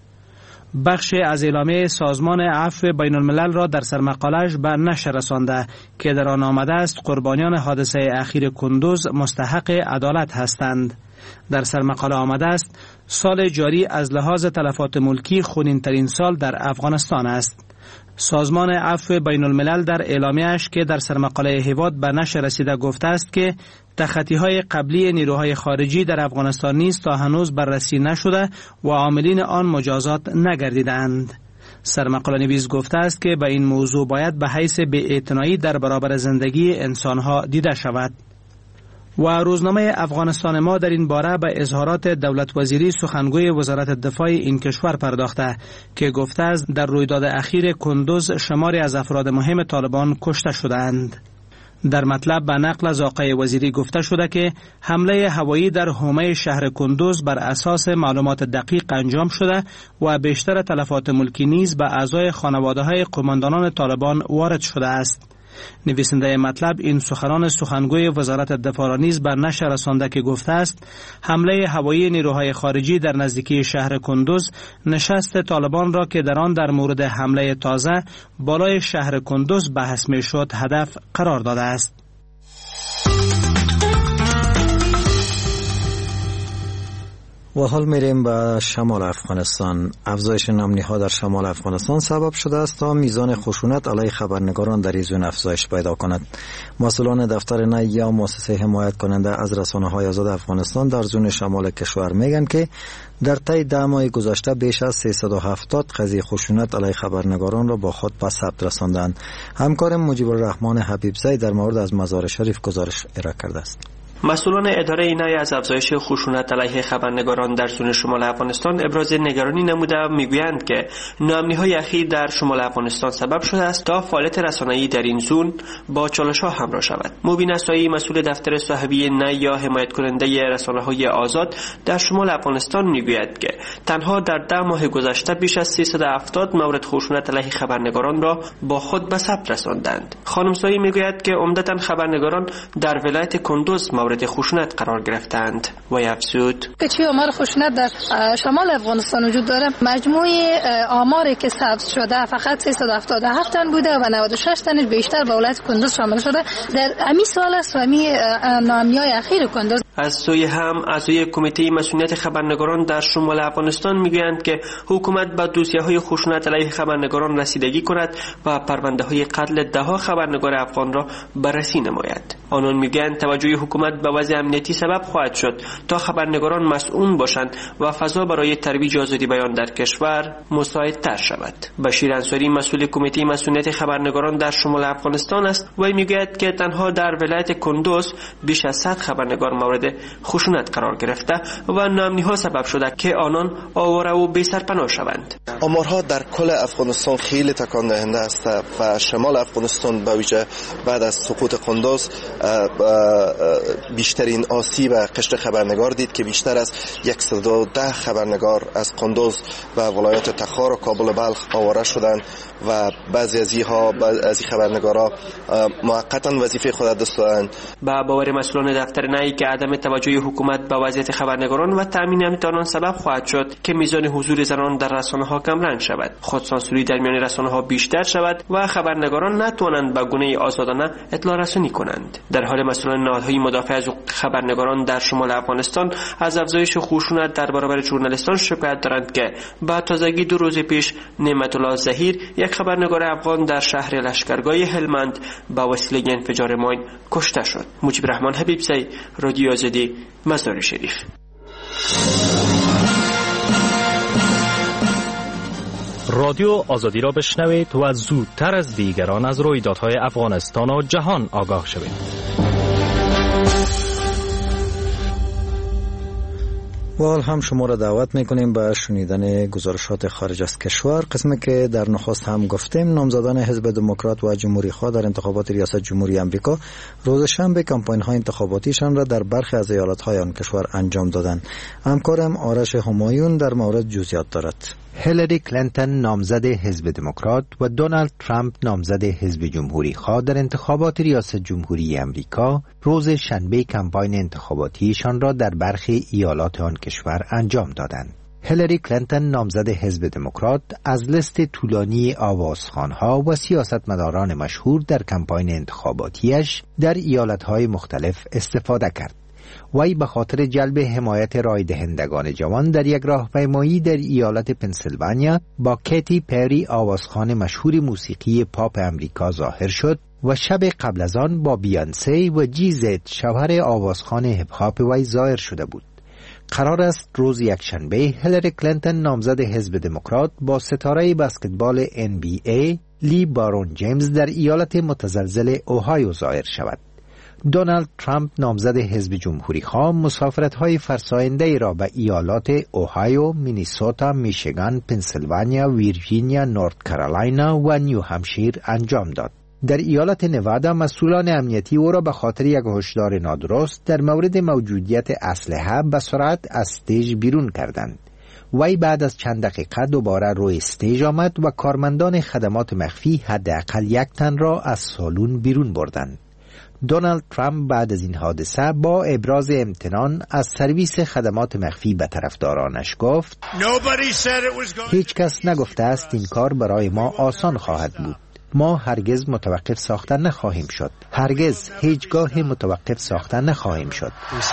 بخش از اعلامیه سازمان عفو بین الملل را در سرمقاله‌اش به نشر رسانده که در آن آمده است قربانیان حادثه اخیر کندوز مستحق عدالت هستند. در سرمقاله آمده است سال جاری از لحاظ تلفات ملکی خونین ترین سال در افغانستان است. سازمان عفو بین الملل در اعلامیه‌اش که در سرمقاله هیواد به نشر رسیده گفته است که تخطی‌های قبلی نیروهای خارجی در افغانستان نیز تا هنوز بررسی نشده و عاملین آن مجازات نگردیدند. سرمقاله نویس گفته است که به این موضوع باید به حیث بی‌اعتنایی در برابر زندگی انسانها دیده شود. و روزنامه افغانستان ما در این باره به اظهارات دولت وزیری سخنگوی وزارت دفاع این کشور پرداخته که گفته است در رویداد اخیر کندوز شماری از افراد مهم طالبان کشته شدند. در مطلب به نقل از آقای وزیری گفته شده که حمله هوایی در حومه شهر کندوز بر اساس معلومات دقیق انجام شده و بیشتر تلفات ملکی نیز به اعضای خانواده‌های قماندانان طالبان وارد شده است. نویسنده مطلب این سخنان سخنگوی وزارت دفاع را نیز بر نشر رسانده که گفته است حمله هوایی نیروهای خارجی در نزدیکی شهر کندوز نشست طالبان را که در آن در مورد حمله تازه بالای شهر کندوز بحث می شد هدف قرار داده است. و حال میریم به شمال افغانستان. افزایش نمنی‌ها در شمال افغانستان سبب شده است تا میزان خشونت علیه خبرنگاران در این زون افزایش پیدا کند. مسئولان دفتر نه یا مؤسسه حمایت کننده از رسانه‌های آزاد افغانستان در زون شمال کشور میگن که در طی ده ماه گذشته بیش از سیصد و هفتاد قضیه خشونت علیه خبرنگاران را با خود به ثبت رساندند. همکارم مجیب الرحمن حبیبزی در مورد از مزار شریف گزارش ارائه کرده است. مسئولان اداره اینای از افزایش خشونت علیه خبرنگاران در زون شمال افغانستان ابراز نگرانی نموده میگویند که ناامنی‌های اخیر در شمال افغانستان سبب شده است تا فعالیت رسانه‌ای در این زون با چالش‌ها همراه شود. مبین اسایی مسئول دفتر صاحبی نه یا حمایت کننده رسانه‌های آزاد در شمال افغانستان میگوید که تنها در ده ماه گذشته بیش از سیصد و هفتاد مورد خشونت علیه خبرنگاران را با خود به ثبت رساندند. خانم سایی میگوید که عمدتاً خبرنگاران در ولایت کندوز مورد خشونت قرار گرفتند و افزود که چی آمار خشونت در شمال افغانستان وجود داره. مجموع آماری که ثبت شده فقط سیصد و هفتاد و هفت تن بوده و نود و شش تنش بیشتر به ولایت کندوز شامل شده در امی سال است و امی ناامنی‌های اخیر کندوز. از سوی هم اعضای کمیته مسئولیت خبرنگاران در شمال افغانستان میگویند که حکومت به دوسیه‌های خشونت علیه خبرنگاران رسیدگی کند و پرونده‌های قتل ده‌ها خبرنگار افغان را بررسی نماید. آنان میگویند توجه حکومت به وضع امنیتی سبب خواهد شد تا خبرنگاران مسئول باشند و فضا برای ترویج آزادی بیان در کشور مساعدتر شود. بشیر انصاری مسئول کمیته مسئولیت خبرنگاران در شمال افغانستان است و میگوید که تنها در ولایت کندوز بیش از صد خبرنگار مورد خشونت قرار گرفته و ناامنی‌ها سبب شده که آنان آواره و بی سرپناه شوند. آمارها در کل افغانستان خیلی تکان دهنده است و شمال افغانستان به ویژه بعد از سقوط کندوز بیشترین آسیب قشر خبرنگار دید که بیشتر از صد و ده خبرنگار از قندوز و ولایات تخار و کابل و بلخ آواره شدند و بعضی از اینها از این خبرنگارا موقتا وظیفه خود دست دادند. با باور مسئولان دفتر نایی که عدم توجه حکومت به وضعیت خبرنگاران و تامین امنیت آنان سبب خواهد شد که میزان حضور زنان در رسانه‌ها کمرنگ شود، خودسانسوری در میان رسانه‌ها بیشتر شود و خبرنگاران نتوانند به گونه آزادانه اطلاع رسانی کنند. در حال مسئولان نهادهای مدافع از حقوق خبرنگاران در شمال افغانستان از افزایش خشونت در برابر ژورنالیستان شکایت دارند که با تازگی دو روز پیش نعمت الله ظهیر یک خبرنگار افغان در شهر لشکرگاه هلمند با وسیله انفجار ماین کشته شد. مجیب رحمان حبیبزی، رادیو آزادی، مزار شریف. رادیو آزادی را بشنوید و زودتر از دیگران از رویدادهای افغانستان و جهان آگاه شوید. و حال هم شما را دعوت میکنیم به شنیدن گزارشات خارج از کشور، قسمی که در نخست هم گفتیم نامزدان حزب دموکرات و جمهوری خواه در انتخابات ریاست جمهوری آمریکا روز شنبه کمپاین های انتخاباتیشان را در برخی از ایالت های آن کشور انجام دادند. همکارم آرش همایون در مورد جزئیات دارد. هیلاری کلینتون نامزد حزب دموکرات و دونالد ترامپ نامزد حزب جمهوری خواه در انتخابات ریاست جمهوری امریکا روز شنبه کمپاین انتخاباتیشان را در برخی ایالات آن کشور انجام دادند. هیلاری کلینتون نامزد حزب دموکرات از لیست طولانی آوازخوان‌ها و سیاستمداران مشهور در کمپاین انتخاباتیش در ایالت‌های مختلف استفاده کرد. وی به خاطر جلب حمایت رای دهندگان جوان در یک راهپیمایی در ایالت پنسیلوانیا با کیتی پری آوازخوان مشهور موسیقی پاپ امریکا ظاهر شد و شب قبل از آن با بیانسی و جی زد شوهر آوازخوان هپ هاپ وی ظاهر شده بود. قرار است روز یکشنبه هیلاری کلینتون نامزد حزب دموکرات با ستاره بسکتبال ان بی ای لی بارون جیمز در ایالت متزلزل اوهایو ظاهر شود. دونالد ترامپ نامزد حزب جمهوری خواه مسافرت‌های فرساینده را به ایالات اوهایو، مینیسوتا، میشیگان، پنسیلوانیا، ویرجینیا، نورت کارولاینا و نیو همشیر انجام داد. در ایالت نوادا مسئولان امنیتی او را به خاطر یک هشدار نادرست در مورد موجودیت اسلحه به سرعت از استیج بیرون کردند. وی بعد از چند دقیقه دوباره روی استیج آمد و کارمندان خدمات مخفی حداقل یک تن را از سالن بیرون بردند. دونالد ترامپ بعد از این حادثه با ابراز امتنان از سرویس خدمات مخفی به طرفدارانش گفت: هیچ کس نگفته است این کار برای ما آسان خواهد بود. ما هرگز متوقف ساخته نخواهیم شد. هرگز هیچگاه متوقف ساخته نخواهیم شد.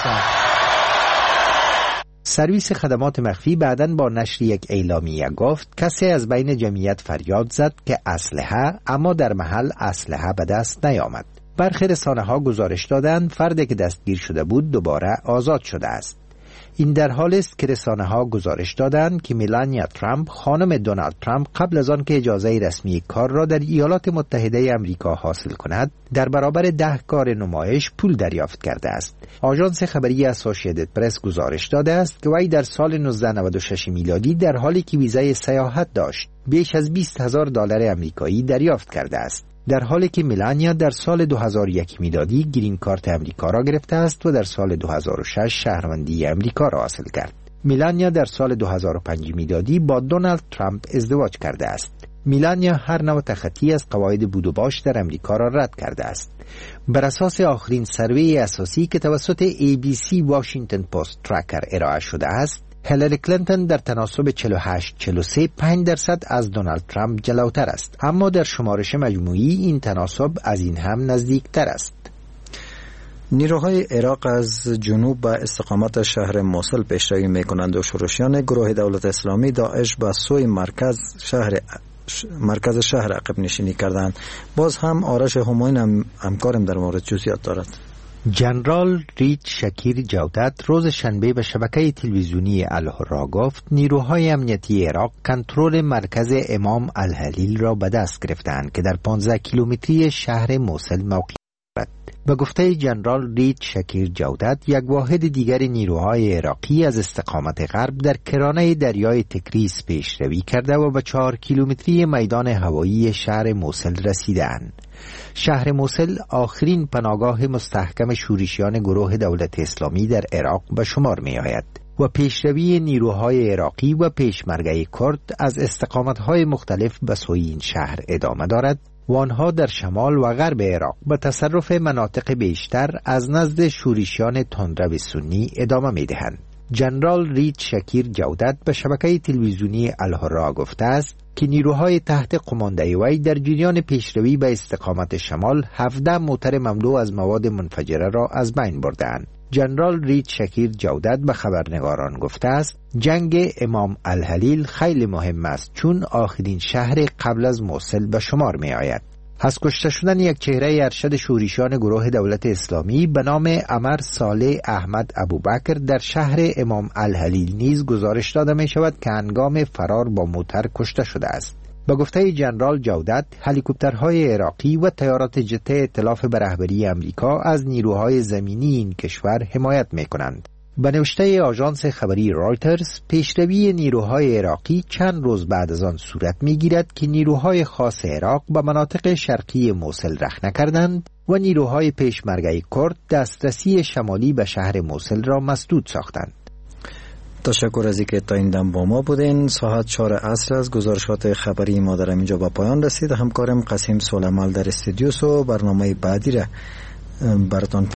سرویس خدمات مخفی بعداً با نشر یک اعلامیه گفت کسی از بین جمعیت فریاد زد که اسلحه، اما در محل اسلحه به دست نیامد. برخی رسانه‌ها گزارش دادند فردی که دستگیر شده بود دوباره آزاد شده است. این در حالی است که رسانه‌ها گزارش دادند که میلانیا ترامپ خانم دونالد ترامپ قبل از آن که اجازه رسمی کار را در ایالات متحده آمریکا حاصل کند در برابر ده کار نمایش پول دریافت کرده است. آژانس خبری اسوسییتد پرس گزارش داده است که وی در سال نوزده نود و شش میلادی در حالی که ویزای سیاحت داشت بیش از بیست هزار دلار آمریکایی دریافت کرده است، در حالی که میلانیا در سال دو هزار و یک میلادی گرین کارت امریکا را گرفته است و در سال دو هزار و شش شهروندی امریکا را حاصل کرد. میلانیا در سال دو هزار و پنج میلادی با دونالد ترامپ ازدواج کرده است. میلانیا هر نوع تخطی از قواعد بود و باش در امریکا را رد کرده است. بر اساس آخرین سروی اساسی که توسط ای بی سی واشنگتن پست ترکر ارائه شده است، هیلاری کلینتون در تناسب چهل و هشت چهل و سه پنج درصد از دونالد ترامپ جلوتر است، اما در شمارش مجموعی این تناسب از این هم نزدیکتر است. نیروهای عراق از جنوب به استقامت شهر موصل پیشروی می‌کنند و شورشیان گروه دولت اسلامی داعش به سوی مرکز شهر مرکز شهر عقب نشینی کردند. باز هم آرش همایون هم همکارم در مورد جزئیات دارد. جنرال ریچ شکیر جودت روز شنبه به شبکه تلویزیونی الحرا گفت نیروهای امنیتی عراق کنترل مرکز امام الحلیل را به دست گرفتند که در پانزده کیلومتری شهر موصل موقع دارد. به گفته جنرال رید شکیر جودت، یک واحد دیگر نیروهای عراقی از استقامت غرب در کرانه دریای تگریس پیشروی کرده و به چهار کیلومتری میدان هوایی شهر موصل رسیدند. شهر موصل آخرین پناهگاه مستحکم شورشیان گروه دولت اسلامی در عراق به شمار می آید و پیشروی نیروهای عراقی و پیشمرگه کرد از استقامت‌های مختلف به سوی این شهر ادامه دارد و آنها در شمال و غرب عراق به تصرف مناطق بیشتر از نزد شورشیان تندرو سنی ادامه می دهند. جنرال رید شکیر جودت به شبکه تلویزیونی الحرا گفته است که نیروهای تحت قمانده وی در جریان پیشروی به استقامت شمال هفده موتر مملو از مواد منفجره را از بین برده‌اند. جنرال رید شکیر جودت به خبرنگاران گفته است جنگ امام الحلیل خیلی مهم است چون آخرین شهر قبل از موصل به شمار می آید. از کشته شدن یک چهره ارشد شورشیان گروه دولت اسلامی به نام عمر صالح احمد ابوبکر در شهر امام الحلیل نیز گزارش داده می شود که هنگام فرار با موتر کشته شده است. به گفته جنرال جودت، هلیکوپترهای عراقی و طیارات جت ائتلاف به رهبری امریکا از نیروهای زمینی این کشور حمایت می کنند. به نوشته آژانس خبری رایترز، پیشروی نیروهای عراقی چند روز بعد از آن صورت می گیرد که نیروهای خاص عراق به مناطق شرقی موصل رخنه کردند و نیروهای پیشمرگه کرد دسترسی شمالی به شهر موصل را مسدود ساختند. تشکر از اینکه تا این دم با ما بودین. ساعت چهار عصر از گزارشات خبری ما در اینجا به پایان رسید. همکارم قاسم سلیمان در استودیو و برنامه بعدی را براتون